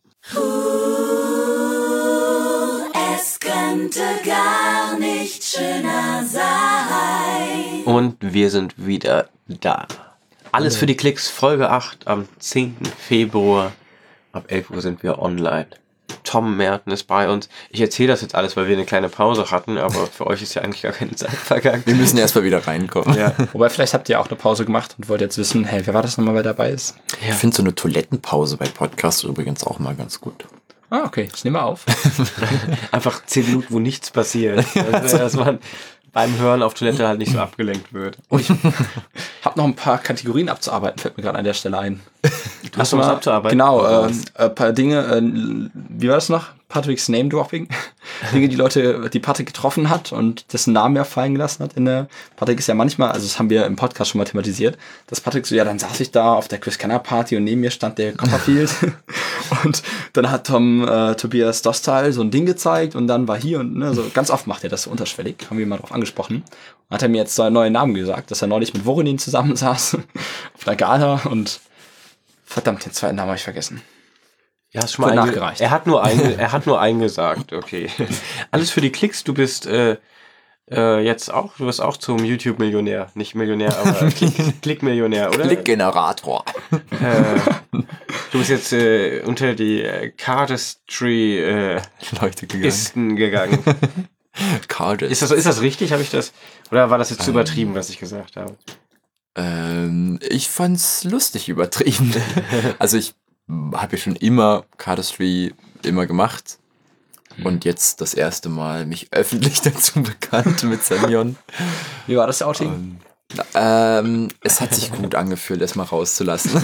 Es könnte gar nicht schöner sein. Und wir sind wieder da. Alles für die Klicks, Folge acht am zehnten Februar. Ab elf Uhr sind wir online. Tom Merten ist bei uns. Ich erzähle das jetzt alles, weil wir eine kleine Pause hatten, aber für euch ist ja eigentlich gar keine Zeit vergangen. Wir müssen erst mal wieder reinkommen. Ja. Wobei, vielleicht habt ihr auch eine Pause gemacht und wollt jetzt wissen, hey, wer war das nochmal, wer dabei ist? Ja. Ich finde so eine Toilettenpause bei Podcasts übrigens auch mal ganz gut. Ah, okay, das nehmen wir auf. Einfach zehn Minuten, wo nichts passiert. Also, dass man beim Hören auf Toilette halt nicht so abgelenkt wird. Und ich habe noch ein paar Kategorien abzuarbeiten, fällt mir gerade an der Stelle ein. Du hast noch was abzuarbeiten? Genau, äh, ein paar Dinge, äh, wie war das noch? Patricks Name-Dropping. Dinge, die Leute, die Patrick getroffen hat und dessen Namen er fallen gelassen hat. In der Patrick ist ja manchmal, also das haben wir im Podcast schon mal thematisiert, dass Patrick so, ja, dann saß ich da auf der Chris Kenner Party und neben mir stand der Copperfield. Und dann hat Tom äh, Tobias Dostal so ein Ding gezeigt und dann war hier und ne, so ganz oft macht er das so unterschwellig, haben wir mal drauf angesprochen. Und hat er mir jetzt so einen neuen Namen gesagt, dass er neulich mit Voronin zusammensaß auf einer Gala und verdammt, den zweiten Namen habe ich vergessen. Ja, hast schon mal einge- nachgereicht. Er hat nur einge- er hat nur eingesagt, okay. Alles für die Klicks, du bist äh, äh, jetzt auch, du wirst auch zum YouTube-Millionär. Nicht Millionär, aber Klick- Klick-Millionär, oder? Klick-Generator. Äh, du bist jetzt äh, unter die äh, Cardistry äh, Leute gegangen. Isten gegangen. Cardist. Ist das, ist das richtig? Habe ich das? Oder war das jetzt zu übertrieben, was ich gesagt habe? Ähm, ich fand's lustig übertrieben. Also ich habe ja schon immer Cardistry immer gemacht hm. und jetzt das erste Mal mich öffentlich dazu bekannt mit Semyon. Wie war das Outing? Ähm, ähm, es hat sich gut angefühlt, das mal rauszulassen.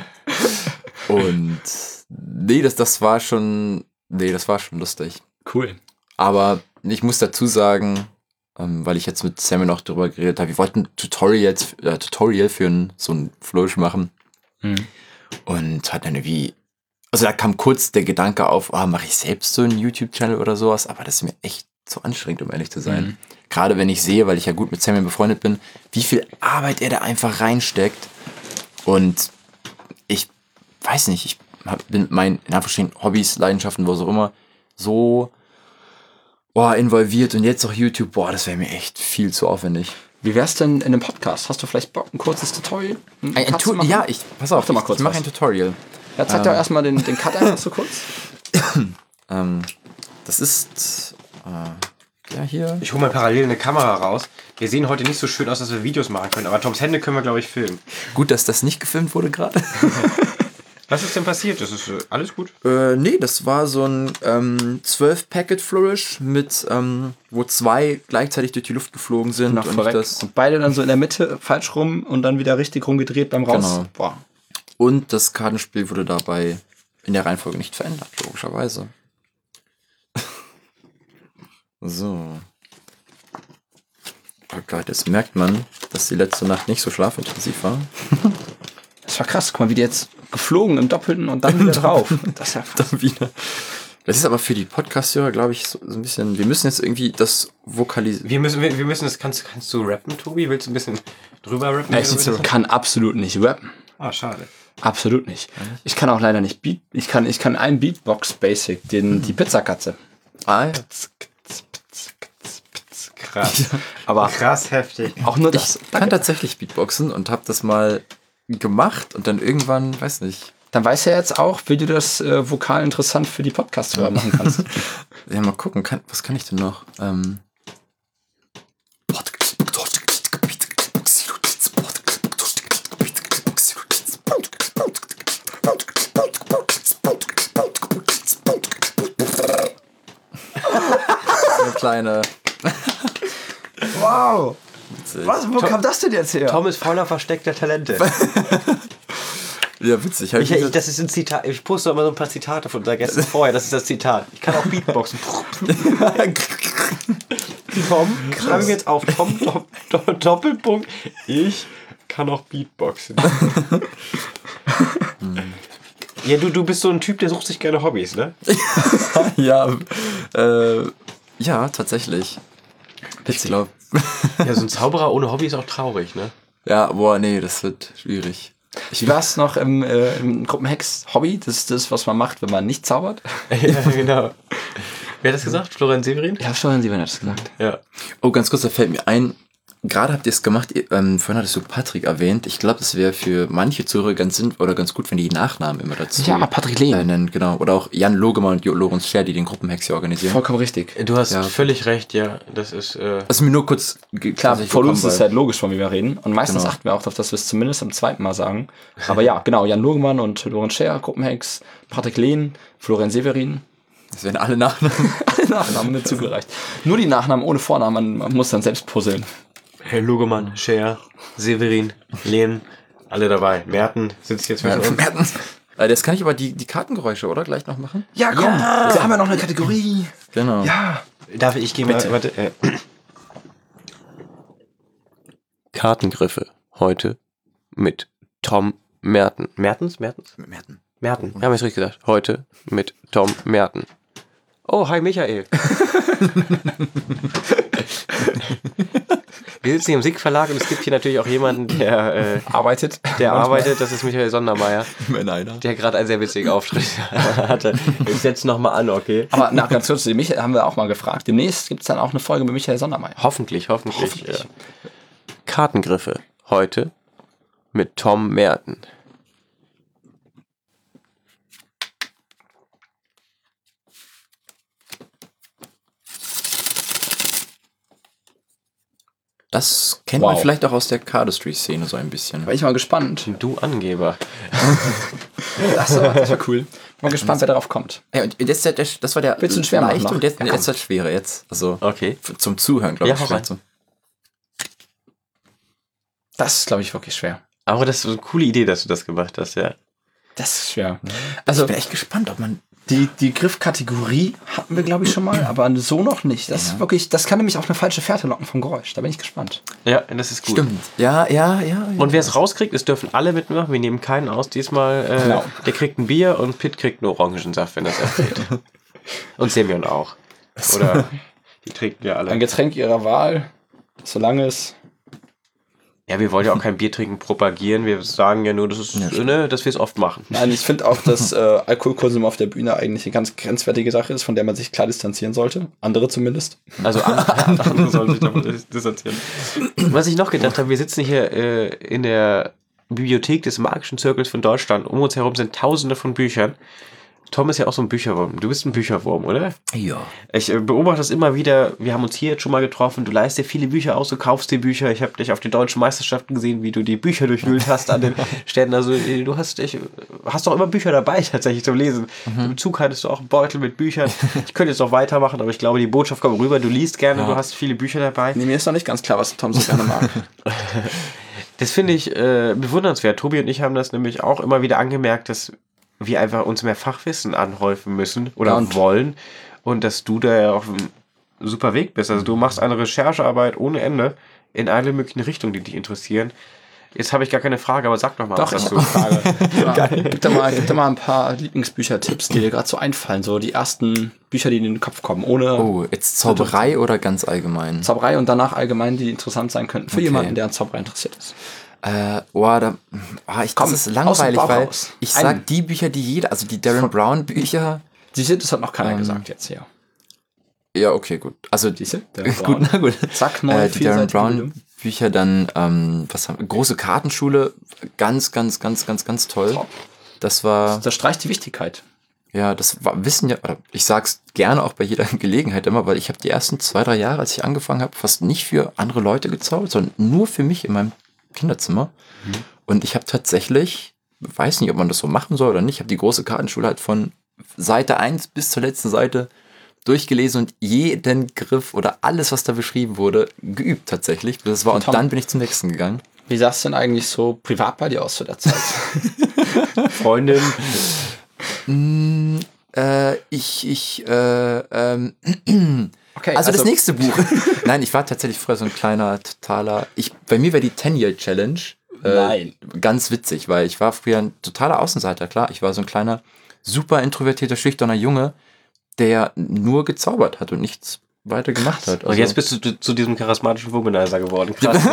Und nee, das, das war schon, nee, das war schon lustig. Cool. Aber ich muss dazu sagen, ähm, weil ich jetzt mit Semyon noch drüber geredet habe, wir wollten Tutorials, äh, Tutorial für ein, so ein Flourish machen. Hm. Und hat dann irgendwie, also da kam kurz der Gedanke auf, oh, mache ich selbst so einen YouTube-Channel oder sowas, aber das ist mir echt zu anstrengend, um ehrlich zu sein. Mhm. Gerade wenn ich sehe, weil ich ja gut mit Semyon befreundet bin, wie viel Arbeit er da einfach reinsteckt. Und ich weiß nicht, ich bin mit meinen, in Anführungsstrichen, Hobbys, Leidenschaften, was auch immer, so boah, involviert und jetzt auch YouTube, boah, das wäre mir echt viel zu aufwendig. Wie wär's denn in einem Podcast? Hast du vielleicht Bock, ein kurzes Tutorial? Ein, ein tu- ja, ich, pass auf, mach mal kurz ich mache ein Tutorial. Ja, zeig ähm. doch erstmal den, den Cut einfach so kurz. ähm, das ist, äh, ja, hier. Ich hole mal parallel eine Kamera raus. Wir sehen heute nicht so schön aus, dass wir Videos machen können, aber Toms Hände können wir, glaube ich, filmen. Gut, dass das nicht gefilmt wurde gerade. Was ist denn passiert? Das ist äh, alles gut. Äh, nee, das war so ein ähm, zwölf-Packet-Flourish mit, ähm, wo zwei gleichzeitig durch die Luft geflogen sind. Noch und verreckt. das, Und beide dann so in der Mitte falsch rum und dann wieder richtig rumgedreht beim Raus. Genau. Boah. und das Kartenspiel wurde dabei in der Reihenfolge nicht verändert, logischerweise. So. Oh Gott, jetzt merkt man, dass die letzte Nacht nicht so schlafintensiv war. Das war krass. Guck mal, wie die jetzt geflogen im Doppelten und dann wieder drauf. Das ist ja krass. Dann wieder. Das ist aber für die Podcast-Hörer, glaube ich, so, so ein bisschen. Wir müssen jetzt irgendwie das vokalisieren. Wir müssen, wir, wir müssen das. Kannst, kannst du rappen, Tobi? Willst du ein bisschen drüber rappen? Ich kann absolut nicht rappen. Ah, schade. Absolut nicht. Ich kann auch leider nicht Beat. Ich kann, ich kann einen Beatbox Basic, den, die Pizzakatze. Ah, ja. Krass. Aber Krass heftig. auch nur das. Ich kann tatsächlich Beatboxen und habe das mal gemacht und dann irgendwann, weiß nicht. Dann weißt du ja jetzt auch, wie du das äh, Vokal interessant für die Podcast-Hörer machen kannst. Ja, mal gucken, kann, was kann ich denn noch? Ähm. Eine kleine. Wow! Witzig. Was, wo kam das denn jetzt her? Tom ist voller versteckter Talente. Ja, witzig. Hab Ich, ich ich, das ist ein Zitat. Ich poste immer so ein paar Zitate von unseren Gästen vorher. Das ist das Zitat. Ich kann auch Beatboxen. Tom, schreiben wir jetzt auf. Tom, Dopp, Dopp, Doppelpunkt. Ich kann auch Beatboxen. Ja, du, du bist so ein Typ, der sucht sich gerne Hobbys, ne? ja, äh, ja, tatsächlich. Ich glaube. Ja, so ein Zauberer ohne Hobby ist auch traurig, ne? Ja, boah, nee, das wird schwierig. Wie war es noch im, äh, im Gruppenhex Hobby? Das ist das, was man macht, wenn man nicht zaubert. Ja, genau. Wer hat das gesagt? Florian Severin? Ja, Florian Severin hat das gesagt. Ja. Oh, ganz kurz, da fällt mir ein, gerade habt ihr es gemacht, ihr, ähm, vorhin hattest du Patrick erwähnt. Ich glaube, das wäre für manche Zuhörer ganz sinnvoll oder ganz gut, wenn die Nachnamen immer dazu Ja, Patrick Lehn. äh, nennen. Genau. Oder auch Jan Logemann und Jo Lorenz Scher, die den Gruppenhex hier organisieren. Vollkommen richtig. Du hast Ja. völlig recht, ja. Das ist. Äh Also mir nur kurz ge- Klar, tatsächlich vor uns gekommen, ist es weil- halt logisch, von wie wir reden. Und meistens Genau. achten wir auch darauf, dass wir es zumindest am zweiten Mal sagen. Aber ja, genau, Jan Logemann und Lorenz Scher, Gruppenhex, Patrick Lehn, Florian Severin. Das wären alle Nachnamen. Alle Nachnamen dazu gereicht. Nur die Nachnamen ohne Vornamen, man, man muss dann selbst puzzeln. Herr Lugemann, Scher, Severin, Lehn, alle dabei. Merten sitzt jetzt zwischen uns. Merten. Äh, Das kann ich aber die, die Kartengeräusche, oder? Gleich noch machen? Ja, komm, Ja. wir haben ja noch eine Kategorie. Genau. Ja. Darf ich gehen? Bitte. Warte. Äh. Kartengriffe heute mit Tom Merten. Mertens? Mertens? Merten. Merten. Ja, haben wir es richtig gesagt. Heute mit Tom Merten. Oh, hi Michael. Wir sitzen hier im S I G-Verlag und es gibt hier natürlich auch jemanden, der, äh, Arbeitet. der arbeitet. Das ist Michael Sondermeier, Wenn einer. der gerade einen sehr witzigen Auftritt hatte. Ich setze nochmal an, okay? Aber na, ganz kurz, den Michael haben wir auch mal gefragt. Demnächst gibt es dann auch eine Folge mit Michael Sondermeier. Hoffentlich, hoffentlich. Hoffentlich. Ja. Kartengriffe heute mit Tom Merten. Das kennt Wow. man vielleicht auch aus der Cardistry-Szene so ein bisschen. Bin ich mal gespannt. Du Angeber. Das war, das war cool. Bin mal gespannt, wer darauf kommt. Ja, und das, das, das war der Willst du einen schwer machen leichte noch? und jetzt, Ja, jetzt wird schwerer jetzt. Also Okay. f- zum Zuhören, glaube Ja, ich. hau vielleicht rein. so. Das ist, glaube ich, wirklich schwer. Aber das ist eine coole Idee, dass du das gemacht hast, ja. Das ist schwer. Also, Ich bin echt gespannt, ob man. die, die Griffkategorie hatten wir, glaube ich, schon mal, aber so noch nicht. Das ist wirklich, das kann nämlich auch eine falsche Fährte locken vom Geräusch. Da bin ich gespannt. Ja, das ist gut. Stimmt. Ja, ja, ja. ja. Und wer es rauskriegt, es dürfen alle mitmachen. Wir nehmen keinen aus. Diesmal, äh, Genau. der kriegt ein Bier und Pitt kriegt einen Orangensaft, wenn das erzählt. Und Semyon auch. Oder die trinken ja Ein alle. Getränk ihrer Wahl, solange es. Ja, wir wollen ja auch kein Biertrinken propagieren. Wir sagen ja nur, dass, es, Ja, stimmt. ne, dass wir es oft machen. Nein, ich finde auch, dass äh, Alkoholkonsum auf der Bühne eigentlich eine ganz grenzwertige Sache ist, von der man sich klar distanzieren sollte. Andere zumindest. Also an- andere sollen sich davon distanzieren. Was ich noch gedacht habe, wir sitzen hier äh, in der Bibliothek des Magischen Zirkels von Deutschland. Um uns herum sind tausende von Büchern. Tom ist ja auch so ein Bücherwurm. Du bist ein Bücherwurm, oder? Ja. Ich äh, beobachte das immer wieder. Wir haben uns hier jetzt schon mal getroffen. Du leihst dir viele Bücher aus, du kaufst dir Bücher. Ich habe dich auf den deutschen Meisterschaften gesehen, wie du die Bücher durchwühlt hast an den Ständen. Also äh, du hast ich, hast doch immer Bücher dabei tatsächlich zum Lesen. Mhm. Im Zug hattest du auch einen Beutel mit Büchern. Ich könnte jetzt noch weitermachen, aber ich glaube, die Botschaft kommt rüber. Du liest gerne, ja. Du hast viele Bücher dabei. Nee, mir ist noch nicht ganz klar, was Tom so gerne mag. Das finde ich äh, bewundernswert. Tobi und ich haben das nämlich auch immer wieder angemerkt, dass wir einfach uns mehr Fachwissen anhäufen müssen oder ja, und wollen und dass du da ja auf einem super Weg bist. Also du machst eine Recherchearbeit ohne Ende in alle möglichen Richtungen, die dich interessieren. Jetzt habe ich gar keine Frage, aber sag doch mal doch, was dazu. Ich habe eine Frage. Ja, gib, da mal, gib da mal ein paar Lieblingsbüchertipps, die dir gerade so einfallen. So die ersten Bücher, die in den Kopf kommen. Ohne oh, jetzt Zauberei oder ganz allgemein? Zauberei und danach allgemein, die interessant sein könnten für okay. jemanden, der an Zauberei interessiert ist. Äh, oh, da, oh, ich Komm, das ist langweilig, weil ich sag Ein. die Bücher, die jeder, also die Darren Brown Bücher. Siehst du, das hat noch keiner ähm, gesagt jetzt hier. Ja, okay, gut. Also, diese, gut, na gut. Zack, neu, äh, die Darren Brown Bücher dann, ähm, was haben wir? Große Kartenschule, ganz, ganz, ganz, ganz, ganz toll. Top. Das war. Das streicht die Wichtigkeit. Ja, das war, wissen ja, oder ich sag's gerne auch bei jeder Gelegenheit immer, weil ich habe die ersten zwei, drei Jahre, als ich angefangen habe, fast nicht für andere Leute gezaubert, sondern nur für mich in meinem Kinderzimmer. Mhm. Und ich habe tatsächlich, weiß nicht, ob man das so machen soll oder nicht, habe die große Kartenschule halt von Seite eins bis zur letzten Seite durchgelesen und jeden Griff oder alles, was da beschrieben wurde, geübt tatsächlich. Das war, und Tom, dann bin ich zum nächsten gegangen. Wie sah es denn eigentlich so privat bei dir aus zu der Zeit? Freundin? mm, äh, ich, ich, äh, ähm, Okay, also, also das nächste Buch. Nein, ich war tatsächlich früher so ein kleiner, totaler. Ich, bei mir wäre die ten-Year-Challenge äh, Nein. ganz witzig, weil ich war früher ein totaler Außenseiter, klar. Ich war so ein kleiner, super introvertierter, schüchterner Junge, der nur gezaubert hat und nichts weiter gemacht hat. Also und jetzt bist du zu diesem charismatischen Womanizer geworden. Krass.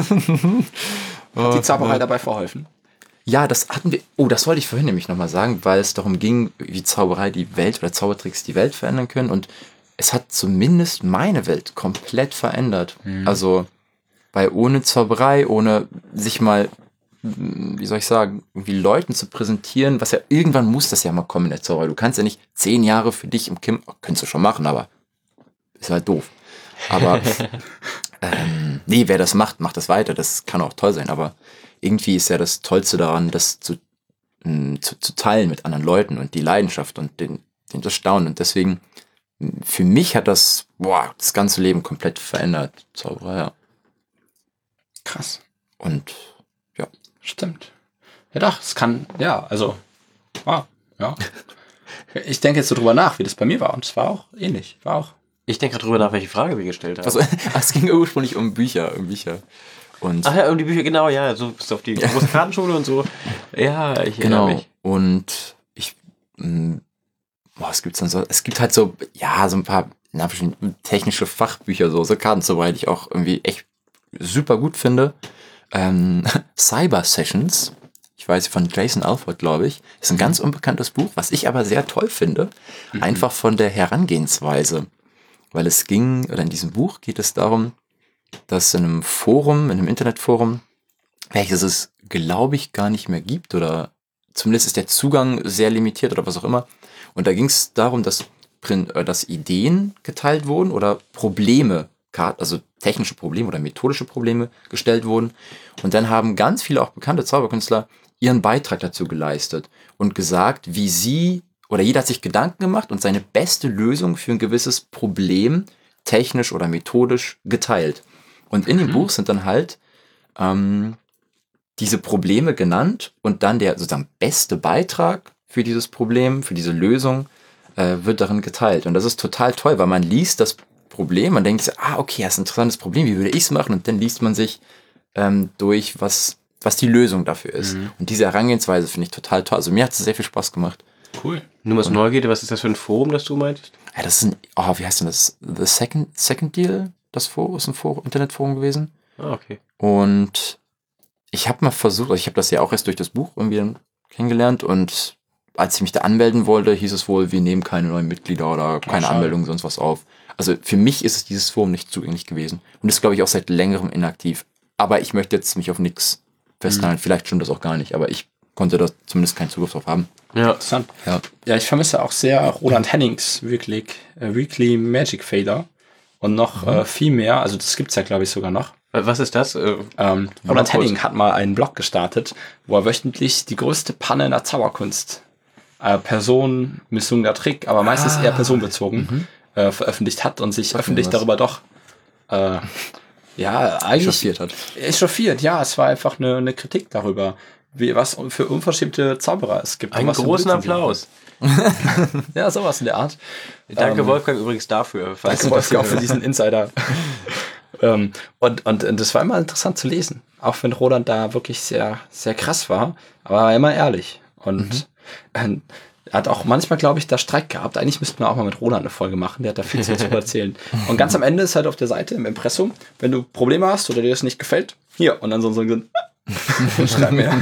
Hat die Zauberei dabei verholfen? Ja, das hatten wir. Oh, das wollte ich vorhin nämlich nochmal sagen, weil es darum ging, wie Zauberei die Welt oder Zaubertricks die Welt verändern können. Und es hat zumindest meine Welt komplett verändert. Mhm. Also, weil ohne Zauberei, ohne sich mal, wie soll ich sagen, irgendwie Leuten zu präsentieren, was ja irgendwann muss das ja mal kommen in der Zauberei. Du kannst ja nicht zehn Jahre für dich im Kim, oh, könntest du schon machen, aber ist halt doof. Aber ähm, nee, wer das macht, macht das weiter. Das kann auch toll sein, aber irgendwie ist ja das Tollste daran, das zu, mh, zu, zu teilen mit anderen Leuten und die Leidenschaft und den, den das Staunen. Und deswegen, für mich hat das, boah, das ganze Leben komplett verändert. Zauberer, ja. Krass. Und, ja. Stimmt. Ja doch, es kann, ja, also, wow, ja. Ich denke jetzt so drüber nach, wie das bei mir war. Und es war auch ähnlich. War auch. Ich denke gerade drüber nach, welche Frage wir gestellt haben. Also, es ging ursprünglich um Bücher, um Bücher. Und ach ja, um die Bücher, genau, ja, so bist du auf die große Kartenschule und so. Ja, ich genau. erinnere mich. Und ich, mh, boah, es gibt dann so, es gibt halt so, ja, so ein paar na, technische Fachbücher, so, so Kartenzauberei, die ich auch irgendwie echt super gut finde. Ähm, Cyber Sessions, ich weiß, von Jason Alford, glaube ich, ist ein ganz unbekanntes Buch, was ich aber sehr toll finde, mhm. einfach von der Herangehensweise. Weil es ging, oder in diesem Buch geht es darum, dass in einem Forum, in einem Internetforum, welches es, glaube ich, gar nicht mehr gibt, oder zumindest ist der Zugang sehr limitiert oder was auch immer. Und da ging es darum, dass, dass Ideen geteilt wurden oder Probleme, also technische Probleme oder methodische Probleme gestellt wurden. Und dann haben ganz viele auch bekannte Zauberkünstler ihren Beitrag dazu geleistet und gesagt, wie sie, oder jeder hat sich Gedanken gemacht und seine beste Lösung für ein gewisses Problem technisch oder methodisch geteilt. Und in dem mhm. Buch sind dann halt ähm, diese Probleme genannt und dann der sozusagen beste Beitrag für dieses Problem, für diese Lösung äh, wird darin geteilt. Und das ist total toll, weil man liest das Problem, man denkt, ah, okay, das ist ein interessantes Problem, wie würde ich es machen? Und dann liest man sich ähm, durch, was, was die Lösung dafür ist. Mhm. Und diese Herangehensweise finde ich total toll. Also mir hat es sehr viel Spaß gemacht. Cool. Nur was Neugierde, was ist das für ein Forum, das du meintest? Ja, das ist ein, oh, wie heißt denn das? The Second, Second Deal? Das Forum ist ein Forum, Internetforum gewesen. Ah, okay. Und ich habe mal versucht, also ich habe das ja auch erst durch das Buch irgendwie kennengelernt und als ich mich da anmelden wollte, hieß es wohl, wir nehmen keine neuen Mitglieder oder keine Ach, Anmeldung, sonst was auf. Also für mich ist es dieses Forum nicht zugänglich gewesen und ist, glaube ich, auch seit längerem inaktiv. Aber ich möchte jetzt mich auf nichts festnageln. Mhm. Vielleicht stimmt das auch gar nicht, aber ich konnte da zumindest keinen Zugriff drauf haben. Ja. Interessant. Ja. Ja, ich vermisse auch sehr Roland Hennings wirklich, äh, Weekly Magic Fader und noch äh, viel mehr, also das gibt's ja glaube ich sogar noch. Was ist das? Äh, Ähm, mal Roland kurz. Henning hat mal einen Blog gestartet, wo er wöchentlich die größte Panne in der Zauberkunst, äh, Person, misslungener Trick, aber meistens eher personenbezogen, äh, veröffentlicht hat und sich Sag mir öffentlich was. darüber doch äh, ja, eigentlich Chauffiert hat. echauffiert, ja, es war einfach eine, eine Kritik darüber, wie, was für unverschämte Zauberer es gibt. und einen was für großen Blödsinn sie Applaus. machen. Ja, sowas in der Art. Danke Ähm, Wolfgang übrigens dafür. falls Danke du das Wolfgang auch für hörst. diesen Insider. ähm, und, und, und das war immer interessant zu lesen. Auch wenn Roland da wirklich sehr, sehr krass war. Aber er war immer ehrlich. Und ähm, er hat auch manchmal, glaube ich, da Streit gehabt. Eigentlich müssten wir auch mal mit Roland eine Folge machen. Der hat da viel zu erzählen. Und ganz am Ende ist halt auf der Seite im Impressum, wenn du Probleme hast oder dir das nicht gefällt, hier. Und dann so so ein Schreib mir.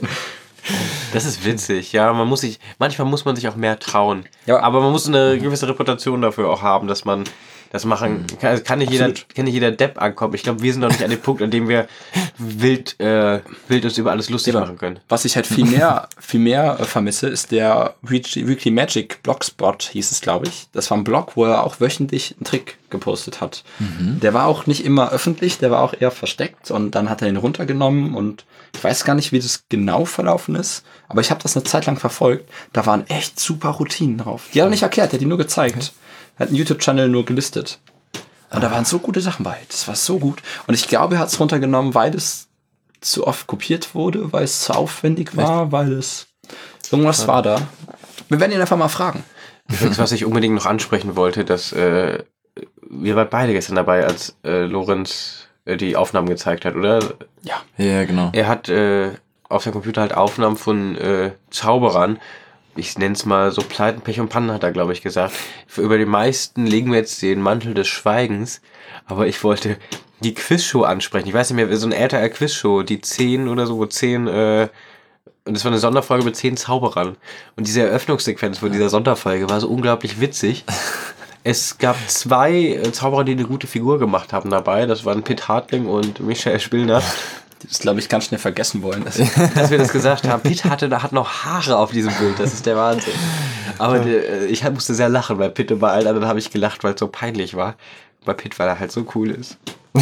Das ist witzig, ja. Man muss sich, manchmal muss man sich auch mehr trauen. Ja. Aber man muss eine gewisse Reputation dafür auch haben, dass man das machen kann. Es kann nicht jeder, Absolut. kann nicht jeder Depp ankommen. Ich glaube, wir sind noch nicht an dem Punkt, an dem wir wild, äh, wild uns über alles lustig machen können. Was ich halt viel mehr, viel mehr äh, vermisse, ist der Weekly Weekly Magic Blogspot, hieß es, glaube ich. Das war ein Blog, wo er auch wöchentlich einen Trick gepostet hat. Der war auch nicht immer öffentlich, der war auch eher versteckt und dann hat er ihn runtergenommen und ich weiß gar nicht, wie das genau verlaufen ist, aber ich habe das eine Zeit lang verfolgt. Da waren echt super Routinen drauf. Die hat er nicht erklärt, der hat die nur gezeigt. Er hat einen YouTube-Channel nur gelistet. Und da waren so gute Sachen bei. Das war so gut. Und ich glaube, er hat es runtergenommen, weil es zu oft kopiert wurde, weil es zu aufwendig war, weil es irgendwas war da. Wir werden ihn einfach mal fragen. Übrigens, was ich unbedingt noch ansprechen wollte, dass äh, wir waren beide gestern dabei, als äh, Lorenz äh, die Aufnahmen gezeigt hat, oder? Ja. Ja, genau. Er hat äh, auf seinem Computer halt Aufnahmen von äh, Zauberern. Ich nenne es mal so Pleiten, Pech und Pannen, hat er, glaube ich, gesagt. Für über die meisten legen wir jetzt den Mantel des Schweigens. Aber ich wollte die Quizshow ansprechen. Ich weiß nicht mehr, so eine ältere Quizshow, die zehn oder so, wo zehn, äh, und das war eine Sonderfolge mit zehn Zauberern. Und diese Eröffnungssequenz von dieser Sonderfolge war so unglaublich witzig. Es gab zwei äh, Zauberer, die eine gute Figur gemacht haben dabei. Das waren Pitt Hartling und Michael Spillner. Das glaube ich ganz schnell vergessen wollen. Das Dass wir das gesagt haben. Pitt hatte, da hat noch Haare auf diesem Bild. Das ist der Wahnsinn. Aber der, ich musste sehr lachen bei Pitt und bei allen anderen habe ich gelacht, weil es so peinlich war. Bei Pitt, weil er halt so cool ist.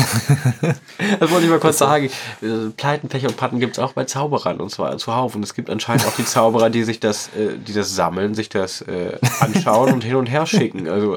Das wollte ich mal kurz sagen. Äh, Pleiten, Pech und Pannen gibt es auch bei Zauberern und zwar zuhauf. Und es gibt anscheinend auch die Zauberer, die sich das, äh, die das sammeln, sich das äh, anschauen und hin und her schicken. Also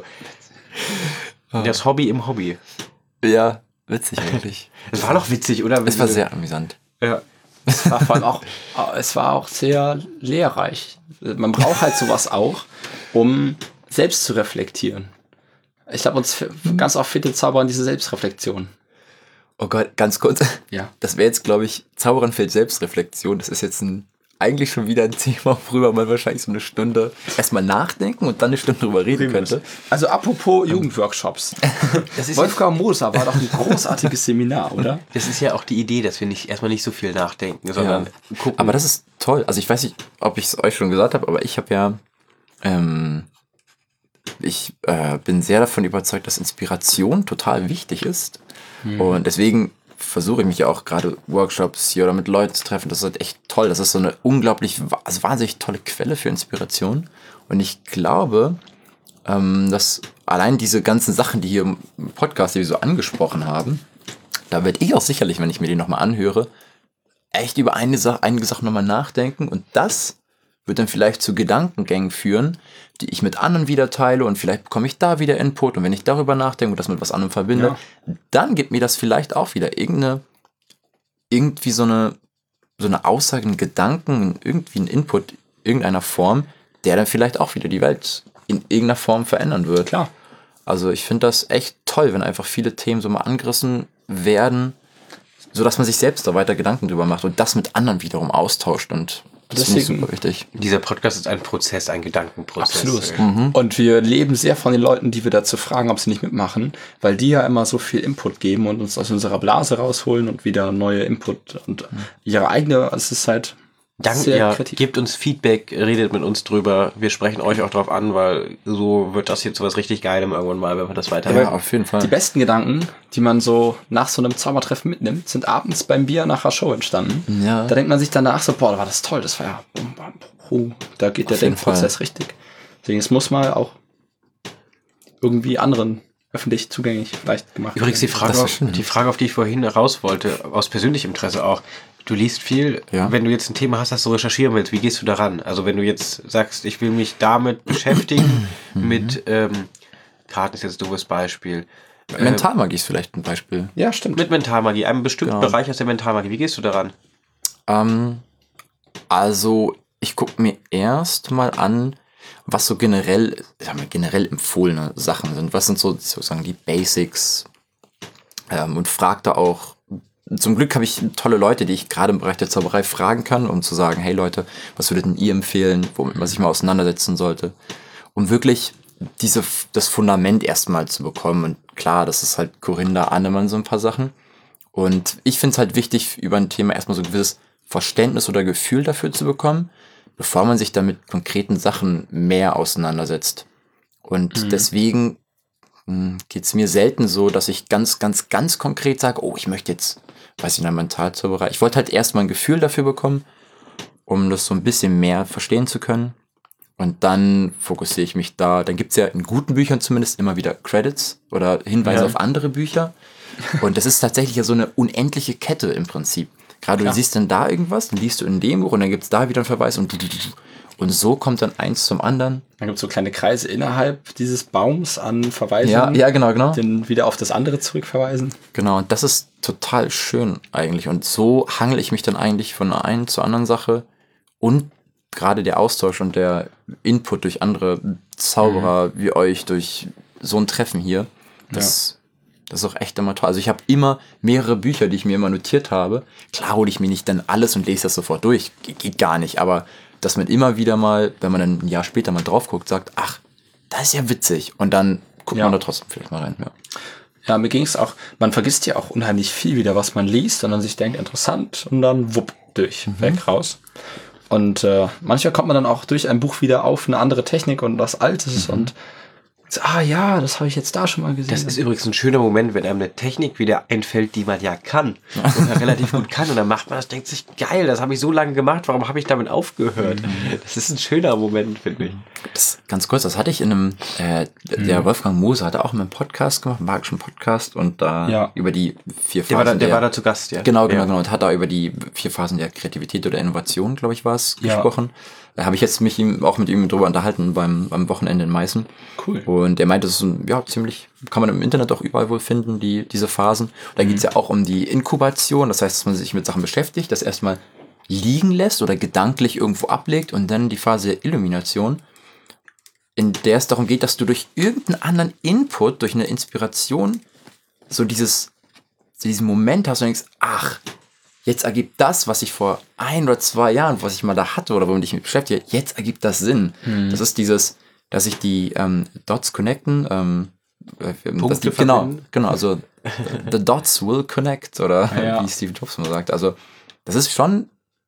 das Hobby im Hobby. Ja, witzig eigentlich. Das war doch witzig, oder? Es war sehr amüsant. Ja. Es war vor allem auch, es war auch sehr lehrreich. Man braucht halt sowas auch, um selbst zu reflektieren. Ich glaube, uns ganz oft fehlt den Zaubern diese Selbstreflexion. Oh Gott, ganz kurz. Ja. Das wäre jetzt, glaube ich, Zaubern fällt Selbstreflexion. Das ist jetzt ein, eigentlich schon wieder ein Thema, worüber man wahrscheinlich so eine Stunde erstmal nachdenken und dann eine Stunde drüber reden könnte. Also apropos Jugendworkshops. Das ist, Wolfgang Moser war doch ein großartiges Seminar, oder? das ist ja auch die Idee, dass wir nicht erstmal nicht so viel nachdenken, sondern Ja. gucken. Aber das ist toll. Also ich weiß nicht, ob ich es euch schon gesagt habe, aber ich habe ja, ähm, ich äh, bin sehr davon überzeugt, dass Inspiration total wichtig ist. Und deswegen versuche ich mich ja auch gerade Workshops hier oder mit Leuten zu treffen. Das ist halt echt toll. Das ist so eine unglaublich, also wahnsinnig tolle Quelle für Inspiration. Und ich glaube, ähm, dass allein diese ganzen Sachen, die hier im Podcast, die wir so angesprochen haben, da werde ich auch sicherlich, wenn ich mir die nochmal anhöre, echt über eine Sache, einige Sachen nochmal nachdenken. Und das wird dann vielleicht zu Gedankengängen führen, die ich mit anderen wieder teile und vielleicht bekomme ich da wieder Input und wenn ich darüber nachdenke und das mit was anderem verbinde, Ja. dann gibt mir das vielleicht auch wieder irgendeine, irgendwie so eine, so eine Aussage, einen Gedanken, irgendwie einen Input irgendeiner Form, der dann vielleicht auch wieder die Welt in irgendeiner Form verändern wird. Klar. Also ich finde das echt toll, wenn einfach viele Themen so mal angerissen werden, sodass man sich selbst da weiter Gedanken drüber macht und das mit anderen wiederum austauscht und das finde ich Deswegen- super wichtig. Dieser Podcast ist ein Prozess, ein Gedankenprozess. Absolut. Äh, Und wir leben sehr von den Leuten, die wir dazu fragen, ob sie nicht mitmachen, weil die ja immer so viel Input geben und uns aus unserer Blase rausholen und wieder neue Input und ihre eigene, es ist halt, Danke, sehr ja, kreativ. gebt uns Feedback, redet mit uns drüber. Wir sprechen euch auch drauf an, weil so wird das hier zu was richtig Geilem irgendwann mal, wenn wir das weiter. Ja, auf jeden Fall. Die besten Gedanken, die man so nach so einem Zaubertreffen mitnimmt, sind abends beim Bier nach der Show entstanden. Ja. Da denkt man sich danach so, boah, war das toll, das war ja, oh, da geht der Auf jeden Denkprozess richtig. Deswegen, es muss mal auch irgendwie anderen öffentlich zugänglich vielleicht gemacht Übrigens die werden. Frage, Das ist auf, schön. die Frage, auf die ich vorhin raus wollte, aus persönlichem Interesse auch. Du liest viel, Ja. wenn du jetzt ein Thema hast, das du recherchieren willst, wie gehst du daran? Also wenn du jetzt sagst, ich will mich damit beschäftigen, mit ähm, Karten ist jetzt ein doofes Beispiel. Äh, Mentalmagie ist vielleicht ein Beispiel. Ja, stimmt. mit Mentalmagie, einem bestimmten Genau. Bereich aus der Mentalmagie. Wie gehst du daran? Ähm, also, ich gucke mir erst mal an, was so generell, sagen wir, generell empfohlene Sachen sind. Was sind so sozusagen die Basics? Ähm, und frage da auch, zum Glück habe ich tolle Leute, die ich gerade im Bereich der Zauberei fragen kann, um zu sagen, hey Leute, was würdet denn ihr empfehlen, womit man sich mal auseinandersetzen sollte? Um wirklich diese, das Fundament erstmal zu bekommen. Und klar, das ist halt Corinda Annemann, so ein paar Sachen. Und ich finde es halt wichtig, über ein Thema erstmal so ein gewisses Verständnis oder Gefühl dafür zu bekommen, bevor man sich damit konkreten Sachen mehr auseinandersetzt. Und Mhm. deswegen geht es mir selten so, dass ich ganz, ganz, ganz konkret sage, oh, ich möchte jetzt, weiß ich, in der Mentalzauberei. Ich wollte halt erstmal ein Gefühl dafür bekommen, um das so ein bisschen mehr verstehen zu können. Und dann fokussiere ich mich da. Dann gibt es ja in guten Büchern zumindest immer wieder Credits oder Hinweise Ja. auf andere Bücher. Und das ist tatsächlich ja so eine unendliche Kette im Prinzip. Gerade Klar. du siehst dann da irgendwas, dann liest du in dem Buch und dann gibt es da wieder einen Verweis und und so kommt dann eins zum anderen. Dann gibt es so kleine Kreise innerhalb dieses Baums an Verweisen, Ja, ja, genau, genau. den wieder auf das andere zurückverweisen. Genau, und das ist total schön eigentlich. Und so hangel ich mich dann eigentlich von der einen zur anderen Sache. Und gerade der Austausch und der Input durch andere Zauberer Mhm. wie euch, durch so ein Treffen hier, das, das ist auch echt immer toll. Also ich habe immer mehrere Bücher, die ich mir immer notiert habe. Klar hole ich mir nicht dann alles und lese das sofort durch. Ge- Geht gar nicht. Aber dass man immer wieder mal, wenn man dann ein Jahr später mal drauf guckt, sagt, ach, das ist ja witzig. Und dann guckt Ja. man da trotzdem vielleicht mal rein. Ja. Ja, mir ging es auch, man vergisst ja auch unheimlich viel wieder, was man liest, sondern sich denkt, interessant, und dann wupp, durch, weg, raus. Und äh, manchmal kommt man dann auch durch ein Buch wieder auf eine andere Technik und was Altes und so, ah ja, das habe ich jetzt da schon mal gesehen. Das ist übrigens ein schöner Moment, wenn einem eine Technik wieder einfällt, die man ja kann und ja relativ gut kann. Und dann macht man das, denkt sich, geil, das habe ich so lange gemacht, warum habe ich damit aufgehört? Das ist ein schöner Moment, finde ich. Das, ganz kurz, das hatte ich in einem, äh, der Wolfgang Moser hatte auch in einem Podcast gemacht, einen magischen Podcast, und da Ja. über die vier Phasen. Der war, da, der der, war da zu Gast, ja. Genau, genau, ja. genau. Und hat da über die vier Phasen der Kreativität oder Innovation, glaube ich, war es, Ja. gesprochen. Da habe ich jetzt mich ihm, auch mit ihm drüber unterhalten beim, beim Wochenende in Meißen. Cool. Und er meinte, das ist ein, ja, ziemlich, kann man im Internet auch überall wohl finden, die, diese Phasen. Da geht's ja auch um die Inkubation. Das heißt, dass man sich mit Sachen beschäftigt, das erstmal liegen lässt oder gedanklich irgendwo ablegt, und dann die Phase der Illumination, in der es darum geht, dass du durch irgendeinen anderen Input, durch eine Inspiration, so dieses, so diesen Moment hast und denkst, ach, jetzt ergibt das, was ich vor ein oder zwei Jahren, was ich mal da hatte oder womit ich mich beschäftige, jetzt ergibt das Sinn. Das ist dieses, dass sich die ähm, Dots connecten, ähm, äh, dass die, genau, verbinden. genau, also the dots will connect, oder Ja. wie Steve Jobs mal sagt. Also das ist schon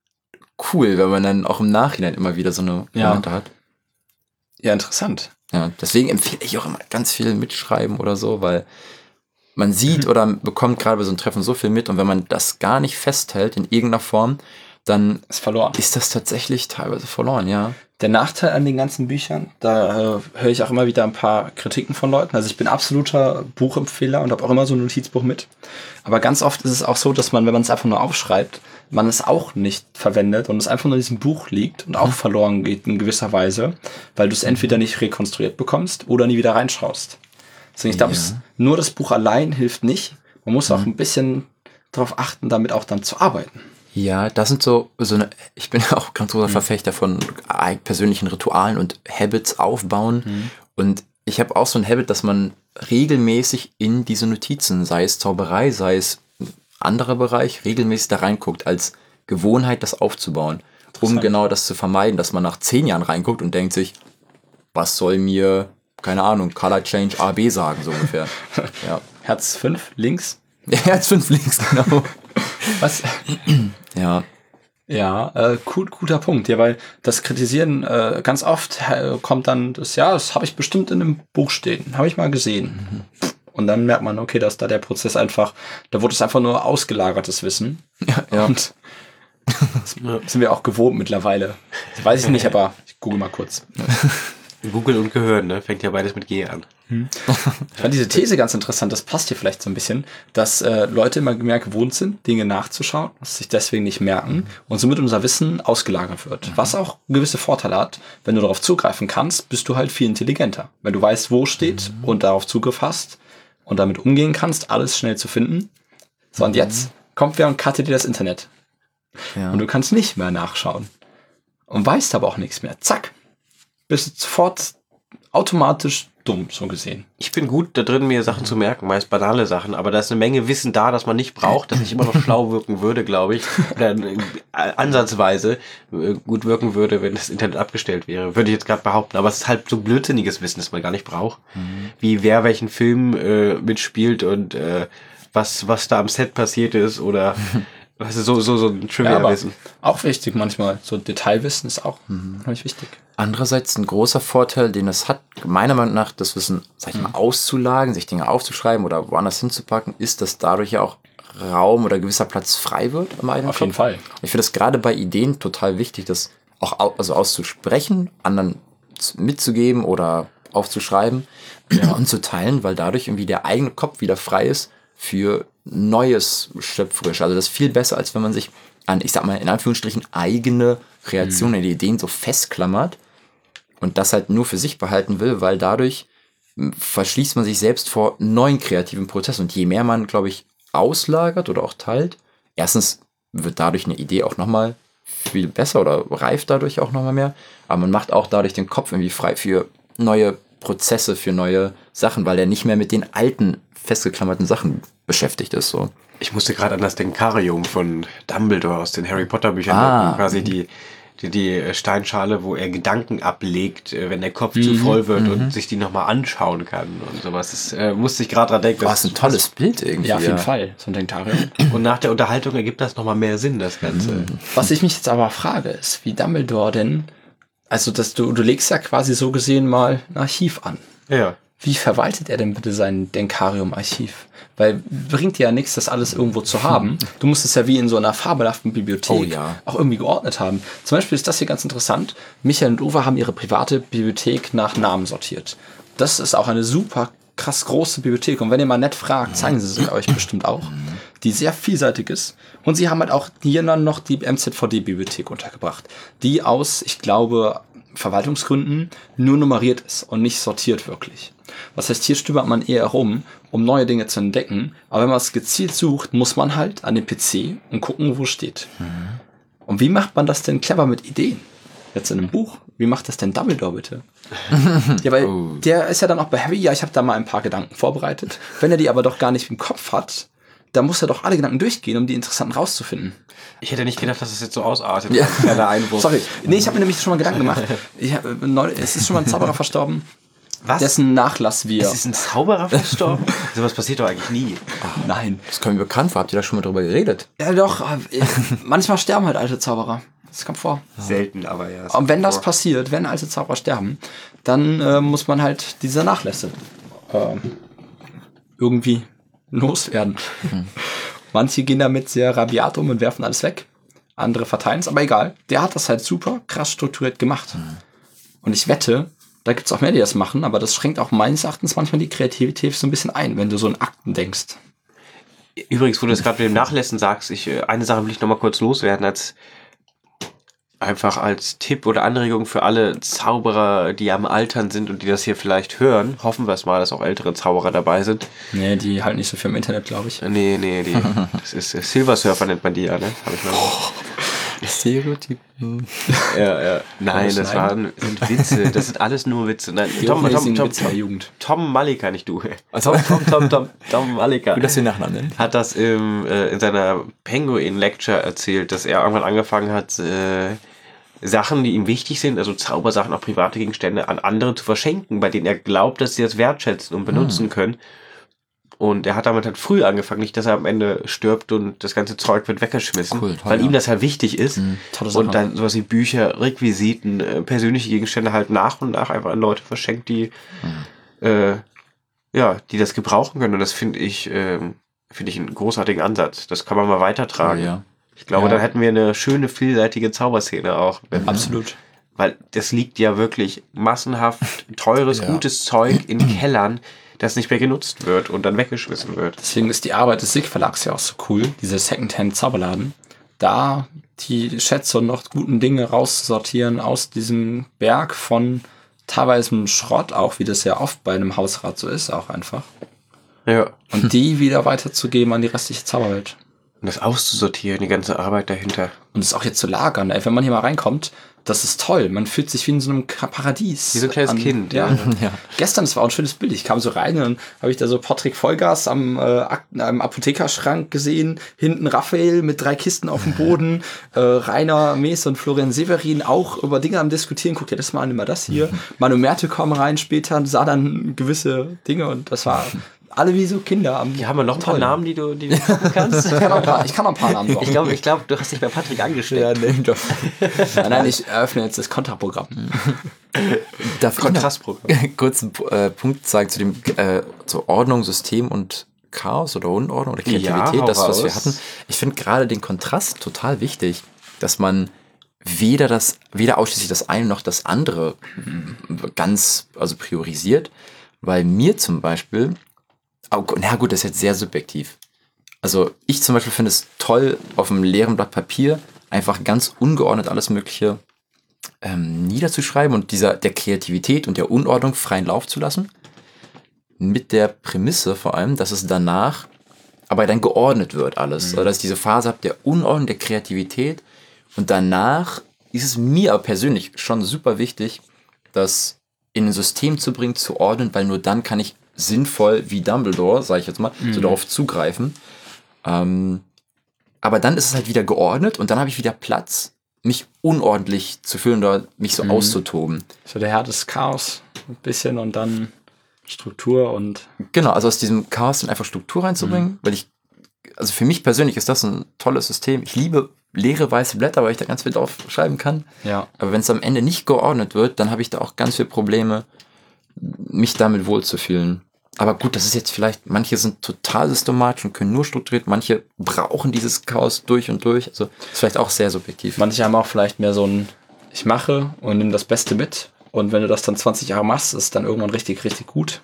cool, wenn man dann auch im Nachhinein immer wieder so eine Ja. Momente hat. Ja, interessant. Ja, deswegen empfehle ich auch immer ganz viel mitschreiben oder so, weil man sieht oder bekommt gerade bei so einem Treffen so viel mit, und wenn man das gar nicht festhält in irgendeiner Form, dann Ist verloren. ist das tatsächlich teilweise verloren, ja. Der Nachteil an den ganzen Büchern, da äh, höre ich auch immer wieder ein paar Kritiken von Leuten. Also ich bin absoluter Buchempfehler und habe auch immer so ein Notizbuch mit. Aber ganz oft ist es auch so, dass man, wenn man es einfach nur aufschreibt, man es auch nicht verwendet und es einfach nur in diesem Buch liegt und auch verloren geht in gewisser Weise, weil du es entweder nicht rekonstruiert bekommst oder nie wieder reinschaust. Deswegen, ich glaube, Ja. es- nur das Buch allein hilft nicht. Man muss auch ein bisschen darauf achten, damit auch dann zu arbeiten. Ja, das sind so, so eine, ich bin auch ganz großer Verfechter von eig- persönlichen Ritualen und Habits aufbauen. Und ich habe auch so ein Habit, dass man regelmäßig in diese Notizen, sei es Zauberei, sei es ein anderer Bereich, regelmäßig da reinguckt, als Gewohnheit das aufzubauen. Um genau das zu vermeiden, dass man nach zehn Jahren reinguckt und denkt sich, was soll mir, keine Ahnung, Color Change A B sagen, so ungefähr. Ja. Herz fünf, links. Herz fünf links, genau. Was? Ja. Ja, äh, gut, guter Punkt. Ja, weil das Kritisieren äh, ganz oft äh, kommt dann das, ja, das habe ich bestimmt in einem Buch stehen, habe ich mal gesehen. Mhm. Und dann merkt man, okay, dass da der Prozess einfach, da wurde es einfach nur ausgelagertes Wissen. Ja, ja. Und das sind wir auch gewohnt mittlerweile. Das weiß ich nicht, aber ich google mal kurz. Google und Gehirn, ne? Fängt ja beides mit G an. Hm. Ich fand diese These ganz interessant, das passt hier vielleicht so ein bisschen, dass äh, Leute immer mehr gewohnt sind, Dinge nachzuschauen, dass sich deswegen nicht merken und somit unser Wissen ausgelagert wird. Was auch gewisse Vorteile hat. Wenn du darauf zugreifen kannst, bist du halt viel intelligenter. Wenn du weißt, wo steht mhm. und darauf Zugriff hast und damit umgehen kannst, alles schnell zu finden. So, und jetzt kommt wer und cuttet dir das Internet. Ja. Und du kannst nicht mehr nachschauen. Und weißt aber auch nichts mehr. Zack. Bist du sofort automatisch dumm, so gesehen. Ich bin gut da drin, mir Sachen zu merken, meist banale Sachen, aber da ist eine Menge Wissen da, das man nicht braucht, dass ich immer noch schlau wirken würde, glaube ich, oder äh, ansatzweise äh, gut wirken würde, wenn das Internet abgestellt wäre, würde ich jetzt gerade behaupten, aber es ist halt so blödsinniges Wissen, das man gar nicht braucht, mhm. wie wer welchen Film äh, mitspielt und äh, was was da am Set passiert ist oder weißt du, so, so, so ein Trivia-Wissen. Ja, auch wichtig manchmal. So Detailwissen ist auch mhm. wichtig. Andererseits ein großer Vorteil, den es hat, meiner Meinung nach, das Wissen, sag ich mal, auszulagern, sich Dinge aufzuschreiben oder woanders hinzupacken, ist, dass dadurch ja auch Raum oder gewisser Platz frei wird am eigenen Auf jeden Kopf. Fall. Ich finde das gerade bei Ideen total wichtig, das auch au- also auszusprechen, anderen mitzugeben oder aufzuschreiben ja. und zu teilen, weil dadurch irgendwie der eigene Kopf wieder frei ist für Neues, schöpferisch. Also das ist viel besser, als wenn man sich an, ich sag mal, in Anführungsstrichen eigene Kreationen, mhm. Ideen so festklammert und das halt nur für sich behalten will, weil dadurch verschließt man sich selbst vor neuen kreativen Prozessen. Und je mehr man, glaube ich, auslagert oder auch teilt, erstens wird dadurch eine Idee auch nochmal viel besser oder reift dadurch auch nochmal mehr, aber man macht auch dadurch den Kopf irgendwie frei für neue Prozesse, für neue Sachen, weil er nicht mehr mit den alten, festgeklammerten Sachen beschäftigt ist. So. Ich musste gerade an das Denkarium von Dumbledore aus den Harry Potter Büchern Ah. denken, quasi die, die, die Steinschale, wo er Gedanken ablegt, äh, wenn der Kopf Mhm. zu voll wird Mhm. und sich die nochmal anschauen kann und sowas. Das äh, musste ich gerade dran denken. Das ist ein tolles Bild irgendwie. Ja, auf jeden Fall. So ein Denkarium. Und nach der Unterhaltung ergibt das nochmal mehr Sinn, das Ganze. Was ich mich jetzt aber frage, ist, wie Dumbledore denn, also dass du, du legst ja quasi so gesehen mal ein Archiv an. Ja. Wie verwaltet er denn bitte sein Denkarium-Archiv? Weil bringt dir ja nichts, das alles irgendwo zu haben. Du musst es ja wie in so einer fabelhaften Bibliothek Oh ja. auch irgendwie geordnet haben. Zum Beispiel ist das hier ganz interessant. Michael und Uwe haben ihre private Bibliothek nach Namen sortiert. Das ist auch eine super krass große Bibliothek. Und wenn ihr mal nett fragt, zeigen sie sie euch bestimmt auch. Die sehr vielseitig ist. Und sie haben halt auch hier dann noch die M Z V D-Bibliothek untergebracht. Die aus, ich glaube, Verwaltungsgründen nur nummeriert ist und nicht sortiert wirklich. Das heißt, hier stöbert man eher rum, um neue Dinge zu entdecken. Aber wenn man es gezielt sucht, muss man halt an den P C und gucken, wo steht. Mhm. Und wie macht man das denn clever mit Ideen? Jetzt in einem Buch. Wie macht das denn Dumbledore bitte? Ja, weil Oh. der ist ja dann auch bei Harry, ja, ich habe da mal ein paar Gedanken vorbereitet. Wenn er die aber doch gar nicht im Kopf hat, dann muss er doch alle Gedanken durchgehen, um die interessanten rauszufinden. Ich hätte nicht gedacht, dass es jetzt so ausartet. Ja. Kleiner Einwurf. Sorry. Nee, ich habe mir nämlich schon mal Gedanken gemacht. Ich hab, äh, neu, es ist schon mal ein Zauberer verstorben, Was? dessen Nachlass wir... Es ist ein Zauberer verstorben? Sowas passiert doch eigentlich nie. Nein. Das kommt mir bekannt vor. Habt ihr da schon mal drüber geredet? Ja doch, äh, manchmal sterben halt alte Zauberer. Das kommt vor. Selten, aber ja. es Und wenn kommt das vor. passiert, wenn alte Zauberer sterben, dann äh, muss man halt diese Nachlässe ähm, irgendwie loswerden. Mhm. Manche gehen damit sehr rabiat um und werfen alles weg. Andere verteilen es, aber egal. Der hat das halt super krass strukturiert gemacht. Mhm. Und ich wette, da gibt es auch mehr, die das machen, aber das schränkt auch meines Erachtens manchmal die Kreativität so ein bisschen ein, wenn du so in Akten denkst. Übrigens, wo du das gerade mit dem Nachlässen sagst, ich, äh, eine Sache will ich noch mal kurz loswerden, als einfach als Tipp oder Anregung für alle Zauberer, die am Altern sind und die das hier vielleicht hören. Hoffen wir es mal, dass auch ältere Zauberer dabei sind. Nee, die halten nicht so viel im Internet, glaube ich. Nee, nee, die, das ist äh, Silver Surfer nennt man die ja, ne? Hab ich mal. Stereotypen. Ja, ja. Nein, das das waren sind Witze. Das sind alles nur Witze. Nein, Die Tom, Tom, hochnäsigen Tom, Witze der Jugend. Tom Malika, nicht du. Also, Tom, Tom, Tom, Tom, Tom Malika. Gut, dass wir Nachnamen nennen. Hat das im, äh, in seiner Penguin-Lecture erzählt, dass er irgendwann angefangen hat, äh, Sachen, die ihm wichtig sind, also Zaubersachen, auch private Gegenstände, an andere zu verschenken, bei denen er glaubt, dass sie das wertschätzen und benutzen können. Und er hat damit halt früh angefangen, nicht, dass er am Ende stirbt und das ganze Zeug wird weggeschmissen, Cool, toll, weil ja. ihm das halt wichtig ist. Mhm. Tolle Sache. Und dann sowas wie Bücher, Requisiten, äh, persönliche Gegenstände halt nach und nach einfach an Leute verschenkt, die Mhm. äh, ja, die das gebrauchen können. Und das finde ich, ähm, finde ich einen großartigen Ansatz. Das kann man mal weitertragen. Cool, ja. Ich glaube, Ja. dann hätten wir eine schöne, vielseitige Zauberszene auch. Wenn, Absolut. Weil das liegt ja wirklich massenhaft teures, Ja. gutes Zeug in Kellern, das nicht mehr genutzt wird und dann weggeschmissen wird. Deswegen ist die Arbeit des SIG Verlags ja auch so cool, dieser Secondhand-Zauberladen. Da die Schätze und noch guten Dinge rauszusortieren aus diesem Berg von teilweise Schrott auch, wie das ja oft bei einem Hausrat so ist, auch einfach. Ja. Und die wieder weiterzugeben an die restliche Zauberwelt. Und das auszusortieren, die ganze Arbeit dahinter. Und es auch jetzt zu lagern, ey, wenn man hier mal reinkommt, das ist toll. Man fühlt sich wie in so einem Ka- Paradies. Wie so ein kleines An- Kind, Ja. ja. Ja. Gestern, das war auch ein schönes Bild. Ich kam so rein und dann habe ich da so Patrick Vollgas am, äh, Ak- am Apothekerschrank gesehen. Hinten Raphael mit drei Kisten auf dem Boden. äh, Rainer Mees und Florian Severin auch über Dinge am Diskutieren. Guck dir das mal an, immer das hier. Manu Merte kam rein später und sah dann gewisse Dinge und das war alle wie so Kinder am. Hier haben wir noch ein paar Toll. Namen, die du, die du gucken kannst. Ich kann noch ein paar, ich kann noch ein paar Namen sagen. Ich glaube, ich glaube, du hast dich bei Patrick angesteckt. Nein, nein, ich eröffne jetzt das Kontraprogramm. Darf ich noch Kontrastprogramm. kurz einen äh, Punkt sagen zu dem äh, zur Ordnung, System und Chaos oder Unordnung oder Kreativität, Ja, hau das, was wir raus. hatten. Ich finde gerade den Kontrast total wichtig, dass man weder das, weder ausschließlich das eine noch das andere ganz, also priorisiert, weil mir zum Beispiel, oh, na gut, das ist jetzt sehr subjektiv. Also ich zum Beispiel finde es toll, auf einem leeren Blatt Papier einfach ganz ungeordnet alles Mögliche ähm, niederzuschreiben und dieser der Kreativität und der Unordnung freien Lauf zu lassen. Mit der Prämisse vor allem, dass es danach aber dann geordnet wird alles. Mhm. Oder dass ich diese Phase habe der Unordnung, der Kreativität und danach ist es mir aber persönlich schon super wichtig, das in ein System zu bringen, zu ordnen, weil nur dann kann ich sinnvoll wie Dumbledore, sage ich jetzt mal, mhm. so darauf zugreifen. Ähm, aber dann ist es halt wieder geordnet und dann habe ich wieder Platz, mich unordentlich zu fühlen oder mich so mhm. auszutoben. So der Herr des Chaos ein bisschen und dann Struktur und... Genau, also aus diesem Chaos dann einfach Struktur reinzubringen, mhm. weil ich, also für mich persönlich ist das ein tolles System. Ich liebe leere weiße Blätter, weil ich da ganz viel drauf schreiben kann. Ja. Aber wenn es am Ende nicht geordnet wird, dann habe ich da auch ganz viele Probleme, mich damit wohlzufühlen. Aber gut, das ist jetzt vielleicht, manche sind total systematisch und können nur strukturiert, manche brauchen dieses Chaos durch und durch. Also ist vielleicht auch sehr subjektiv. Manche haben auch vielleicht mehr so ein, ich mache und nehme das Beste mit. Und wenn du das dann zwanzig Jahre machst, ist es dann irgendwann richtig, richtig gut.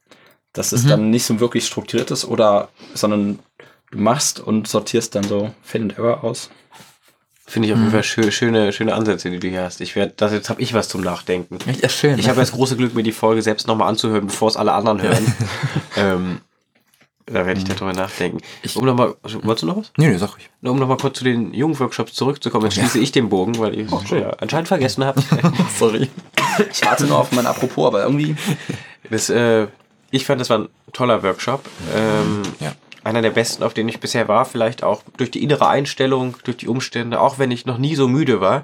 Dass es mhm. dann nicht so wirklich strukturiert ist oder, sondern du machst und sortierst dann so Find and Error aus. Finde ich auf jeden Fall schö- schöne, schöne Ansätze, die du hier hast. Ich werde, das jetzt habe ich was zum Nachdenken. Ja, schön. Ich habe das große Glück, mir die Folge selbst nochmal anzuhören, bevor es alle anderen hören. ähm, da werde ich darüber nachdenken. Ich- um noch mal, wolltest du noch was? Nee, nee, sag ich. Nur um nochmal kurz zu den Jugendworkshops zurückzukommen, jetzt schließe ich den Bogen, weil ich es ja, anscheinend vergessen habe. Sorry. Ich warte nur auf mein Apropos, aber irgendwie... Das, äh, ich fand, das war ein toller Workshop. Ähm, Ja. Einer der besten, auf denen ich bisher war. Vielleicht auch durch die innere Einstellung, durch die Umstände, auch wenn ich noch nie so müde war.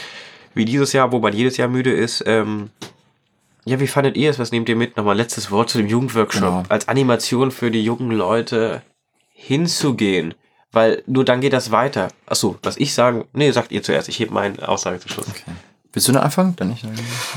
Wie dieses Jahr, wo man jedes Jahr müde ist. Ähm, ja, wie fandet ihr es? Was nehmt ihr mit? Nochmal letztes Wort zu dem Jugendworkshop. Genau. Als Animation für die jungen Leute hinzugehen. Weil nur dann geht das weiter. Achso, was ich sagen... Nee, sagt ihr zuerst. Ich hebe meine Aussage zu Schluss. Okay. Willst du noch anfangen? Dann nicht.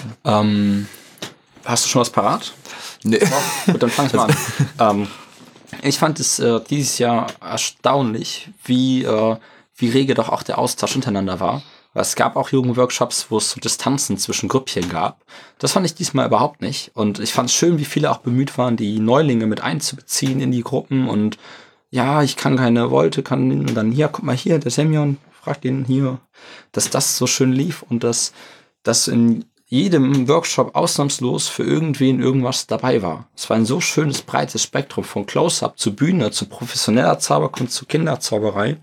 Ähm, hast du schon was parat? Nee. Gut, dann fang ich mal an. ähm, ich fand es äh, dieses Jahr erstaunlich, wie, äh, wie rege doch auch der Austausch untereinander war. Weil es gab auch Jugendworkshops, wo es so Distanzen zwischen Grüppchen gab. Das fand ich diesmal überhaupt nicht. Und ich fand es schön, wie viele auch bemüht waren, die Neulinge mit einzubeziehen in die Gruppen. Und ja, ich kann keine Wolte, kann und dann hier, guck mal hier, der Semyon, frag den hier. Dass das so schön lief und dass das in jedem Workshop ausnahmslos für irgendwen irgendwas dabei war. Es war ein so schönes, breites Spektrum von Close-Up zu Bühne, zu professioneller Zauberkunst, zu Kinderzauberei.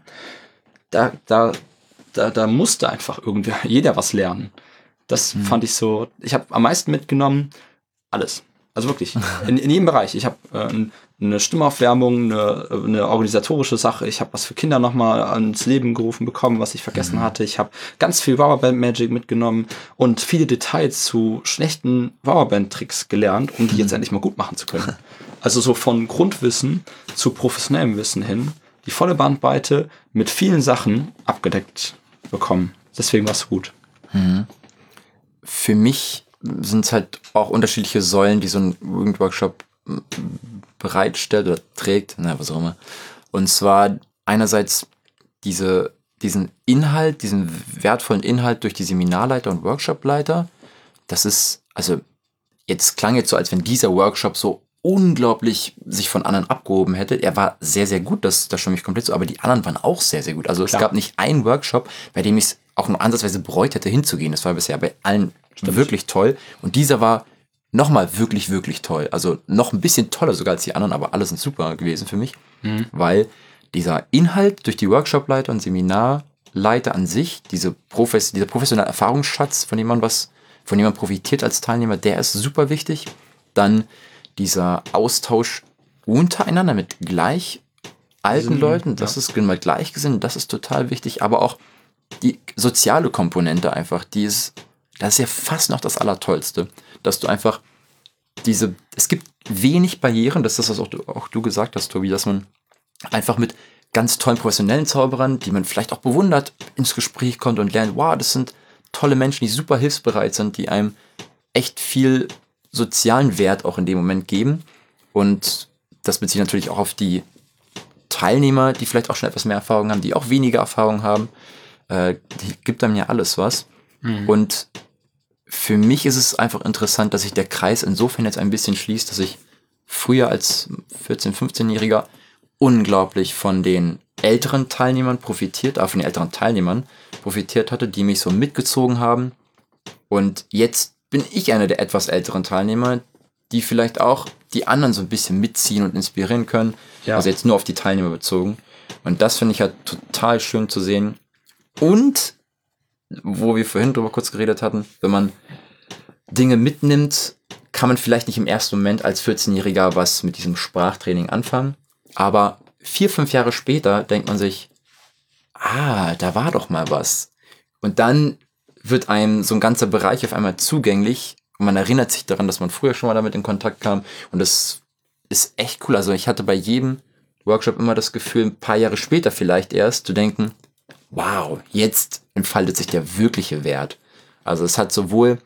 Da, da, da, da musste einfach irgendwer, jeder was lernen. Das mhm. fand ich so, ich habe am meisten mitgenommen, alles. Also wirklich, in, in jedem Bereich. Ich habe äh, eine Stimmaufwärmung, eine, eine organisatorische Sache. Ich habe was für Kinder nochmal ans Leben gerufen bekommen, was ich vergessen mhm. hatte. Ich habe ganz viel Powerband Magic mitgenommen und viele Details zu schlechten Powerband-Tricks gelernt, um die jetzt endlich mal gut machen zu können. Also so von Grundwissen zu professionellem Wissen hin, die volle Bandbreite mit vielen Sachen abgedeckt bekommen. Deswegen war es gut. Mhm. Für mich sind es halt auch unterschiedliche Säulen, die so ein Jugendworkshop bereitstellt oder trägt, na, was auch immer. Und zwar einerseits diese, diesen Inhalt, diesen wertvollen Inhalt durch die Seminarleiter und Workshopleiter. Das ist, also jetzt klang jetzt so, als wenn dieser Workshop so unglaublich sich von anderen abgehoben hätte. Er war sehr, sehr gut, das, das stimme ich komplett so, aber die anderen waren auch sehr, sehr gut. Also Klar. es gab nicht einen Workshop, bei dem ich es auch nur ansatzweise bereut hätte, hinzugehen. Das war bisher bei allen Stimmt. wirklich toll. Und dieser war nochmal wirklich, wirklich toll. Also noch ein bisschen toller sogar als die anderen, aber alle sind super gewesen für mich, mhm. weil dieser Inhalt durch die Workshopleiter und Seminarleiter an sich, diese Profes- dieser professionelle Erfahrungsschatz, von dem man was, von dem man profitiert als Teilnehmer, der ist super wichtig. Dann dieser Austausch untereinander mit gleich alten mhm, Leuten, das ja. ist genau gleichgesinnt, das ist total wichtig, aber auch die soziale Komponente einfach, die ist, das ist ja fast noch das Allertollste, dass du einfach diese, es gibt wenig Barrieren, das ist das, was auch du, auch du gesagt hast, Tobi, dass man einfach mit ganz tollen professionellen Zauberern, die man vielleicht auch bewundert, ins Gespräch kommt und lernt, wow, das sind tolle Menschen, die super hilfsbereit sind, die einem echt viel sozialen Wert auch in dem Moment geben. Und das bezieht natürlich auch auf die Teilnehmer, die vielleicht auch schon etwas mehr Erfahrung haben, die auch weniger Erfahrung haben. Äh, die gibt einem ja alles was. Mhm. Und für mich ist es einfach interessant, dass sich der Kreis insofern jetzt ein bisschen schließt, dass ich früher als vierzehn-, fünfzehnjähriger unglaublich von den älteren Teilnehmern profitiert, auch von den älteren Teilnehmern profitiert hatte, die mich so mitgezogen haben. Und jetzt bin ich einer der etwas älteren Teilnehmer, die vielleicht auch die anderen so ein bisschen mitziehen und inspirieren können. Ja. Also jetzt nur auf die Teilnehmer bezogen. Und das finde ich halt total schön zu sehen. Und, wo wir vorhin drüber kurz geredet hatten, wenn man Dinge mitnimmt, kann man vielleicht nicht im ersten Moment als vierzehnjähriger was mit diesem Sprachtraining anfangen. Aber vier, fünf Jahre später denkt man sich, ah, da war doch mal was. Und dann wird einem so ein ganzer Bereich auf einmal zugänglich und man erinnert sich daran, dass man früher schon mal damit in Kontakt kam und das ist echt cool. Also ich hatte bei jedem Workshop immer das Gefühl, ein paar Jahre später vielleicht erst zu denken, wow, jetzt entfaltet sich der wirkliche Wert. Also es hat sowohl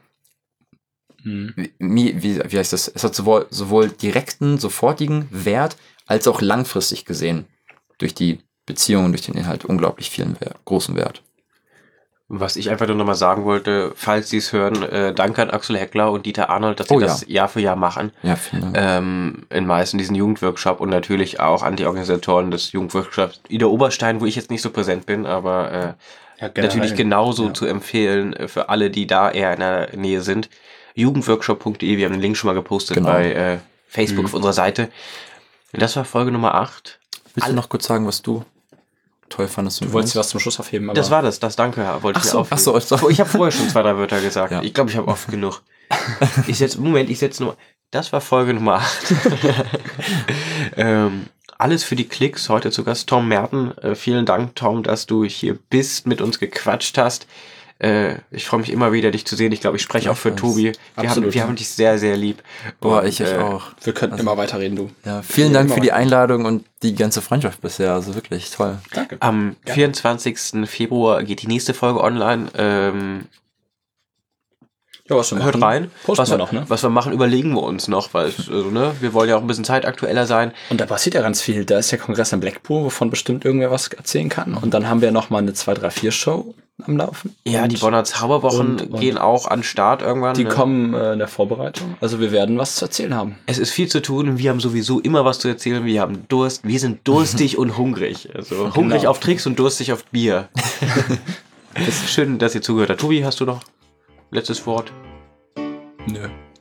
hm. wie, wie, wie heißt das? Es hat sowohl, sowohl direkten, sofortigen Wert als auch langfristig gesehen durch die Beziehungen, durch den Inhalt unglaublich vielen Wert, großen Wert. Was ich einfach nur nochmal sagen wollte, falls Sie es hören, äh, danke an Axel Heckler und Dieter Arnold, dass sie oh, das ja. Jahr für Jahr machen. Ja, vielen Dank. Ähm, in meisten diesen Jugendworkshop und natürlich auch an die Organisatoren des Jugendworkshops Ida Oberstein, wo ich jetzt nicht so präsent bin, aber äh, ja, natürlich genauso ja. zu empfehlen äh, für alle, die da eher in der Nähe sind. jugendworkshop punkt de, wir haben den Link schon mal gepostet genau. bei äh, Facebook mhm. auf unserer Seite. Das war Folge Nummer acht. Willst alle. du noch kurz sagen, was du toll fandest? Du wolltest was zum Schluss aufheben. Aber das war das, das Danke wollte ich so, aufheben. Ach so, so. Ich habe vorher schon zwei, drei Wörter gesagt. Ja. Ich glaube, ich habe oft genug. Ich setz, Moment, ich setze nur. Das war Folge Nummer acht. ähm, alles für die Klicks. Heute zu Gast Tom Merten. Äh, vielen Dank, Tom, dass du hier bist, mit uns gequatscht hast. Äh, ich freue mich immer wieder, dich zu sehen. Ich glaube, ich spreche auch für Tobi. Wir haben, wir haben dich sehr, sehr lieb. Boah, und, ich äh, auch. Wir könnten also, immer weiterreden, du. Ja, vielen Dank für die Einladung und die ganze Freundschaft bisher. Also wirklich toll. Danke. Am ja. vierundzwanzigsten Februar geht die nächste Folge online. Ähm, ja, was wir hört machen, rein. Was wir, noch, ne? was wir machen, überlegen wir uns noch, weil also, ne, wir wollen ja auch ein bisschen zeitaktueller sein. Und da passiert ja ganz viel. Da ist der Kongress in Blackpool, wovon bestimmt irgendwer was erzählen kann. Und dann haben wir noch mal eine zwei drei vier Show am Laufen. Ja, und die Bonner Zauberwochen und, und gehen auch an den Start irgendwann. Die ne? kommen äh, in der Vorbereitung. Also wir werden was zu erzählen haben. Es ist viel zu tun und wir haben sowieso immer was zu erzählen. Wir haben Durst. Wir sind durstig und hungrig. Also genau. hungrig auf Tricks und durstig auf Bier. Es ist schön, dass ihr zugehört habt. Tobi, hast du noch letztes Wort? Nö.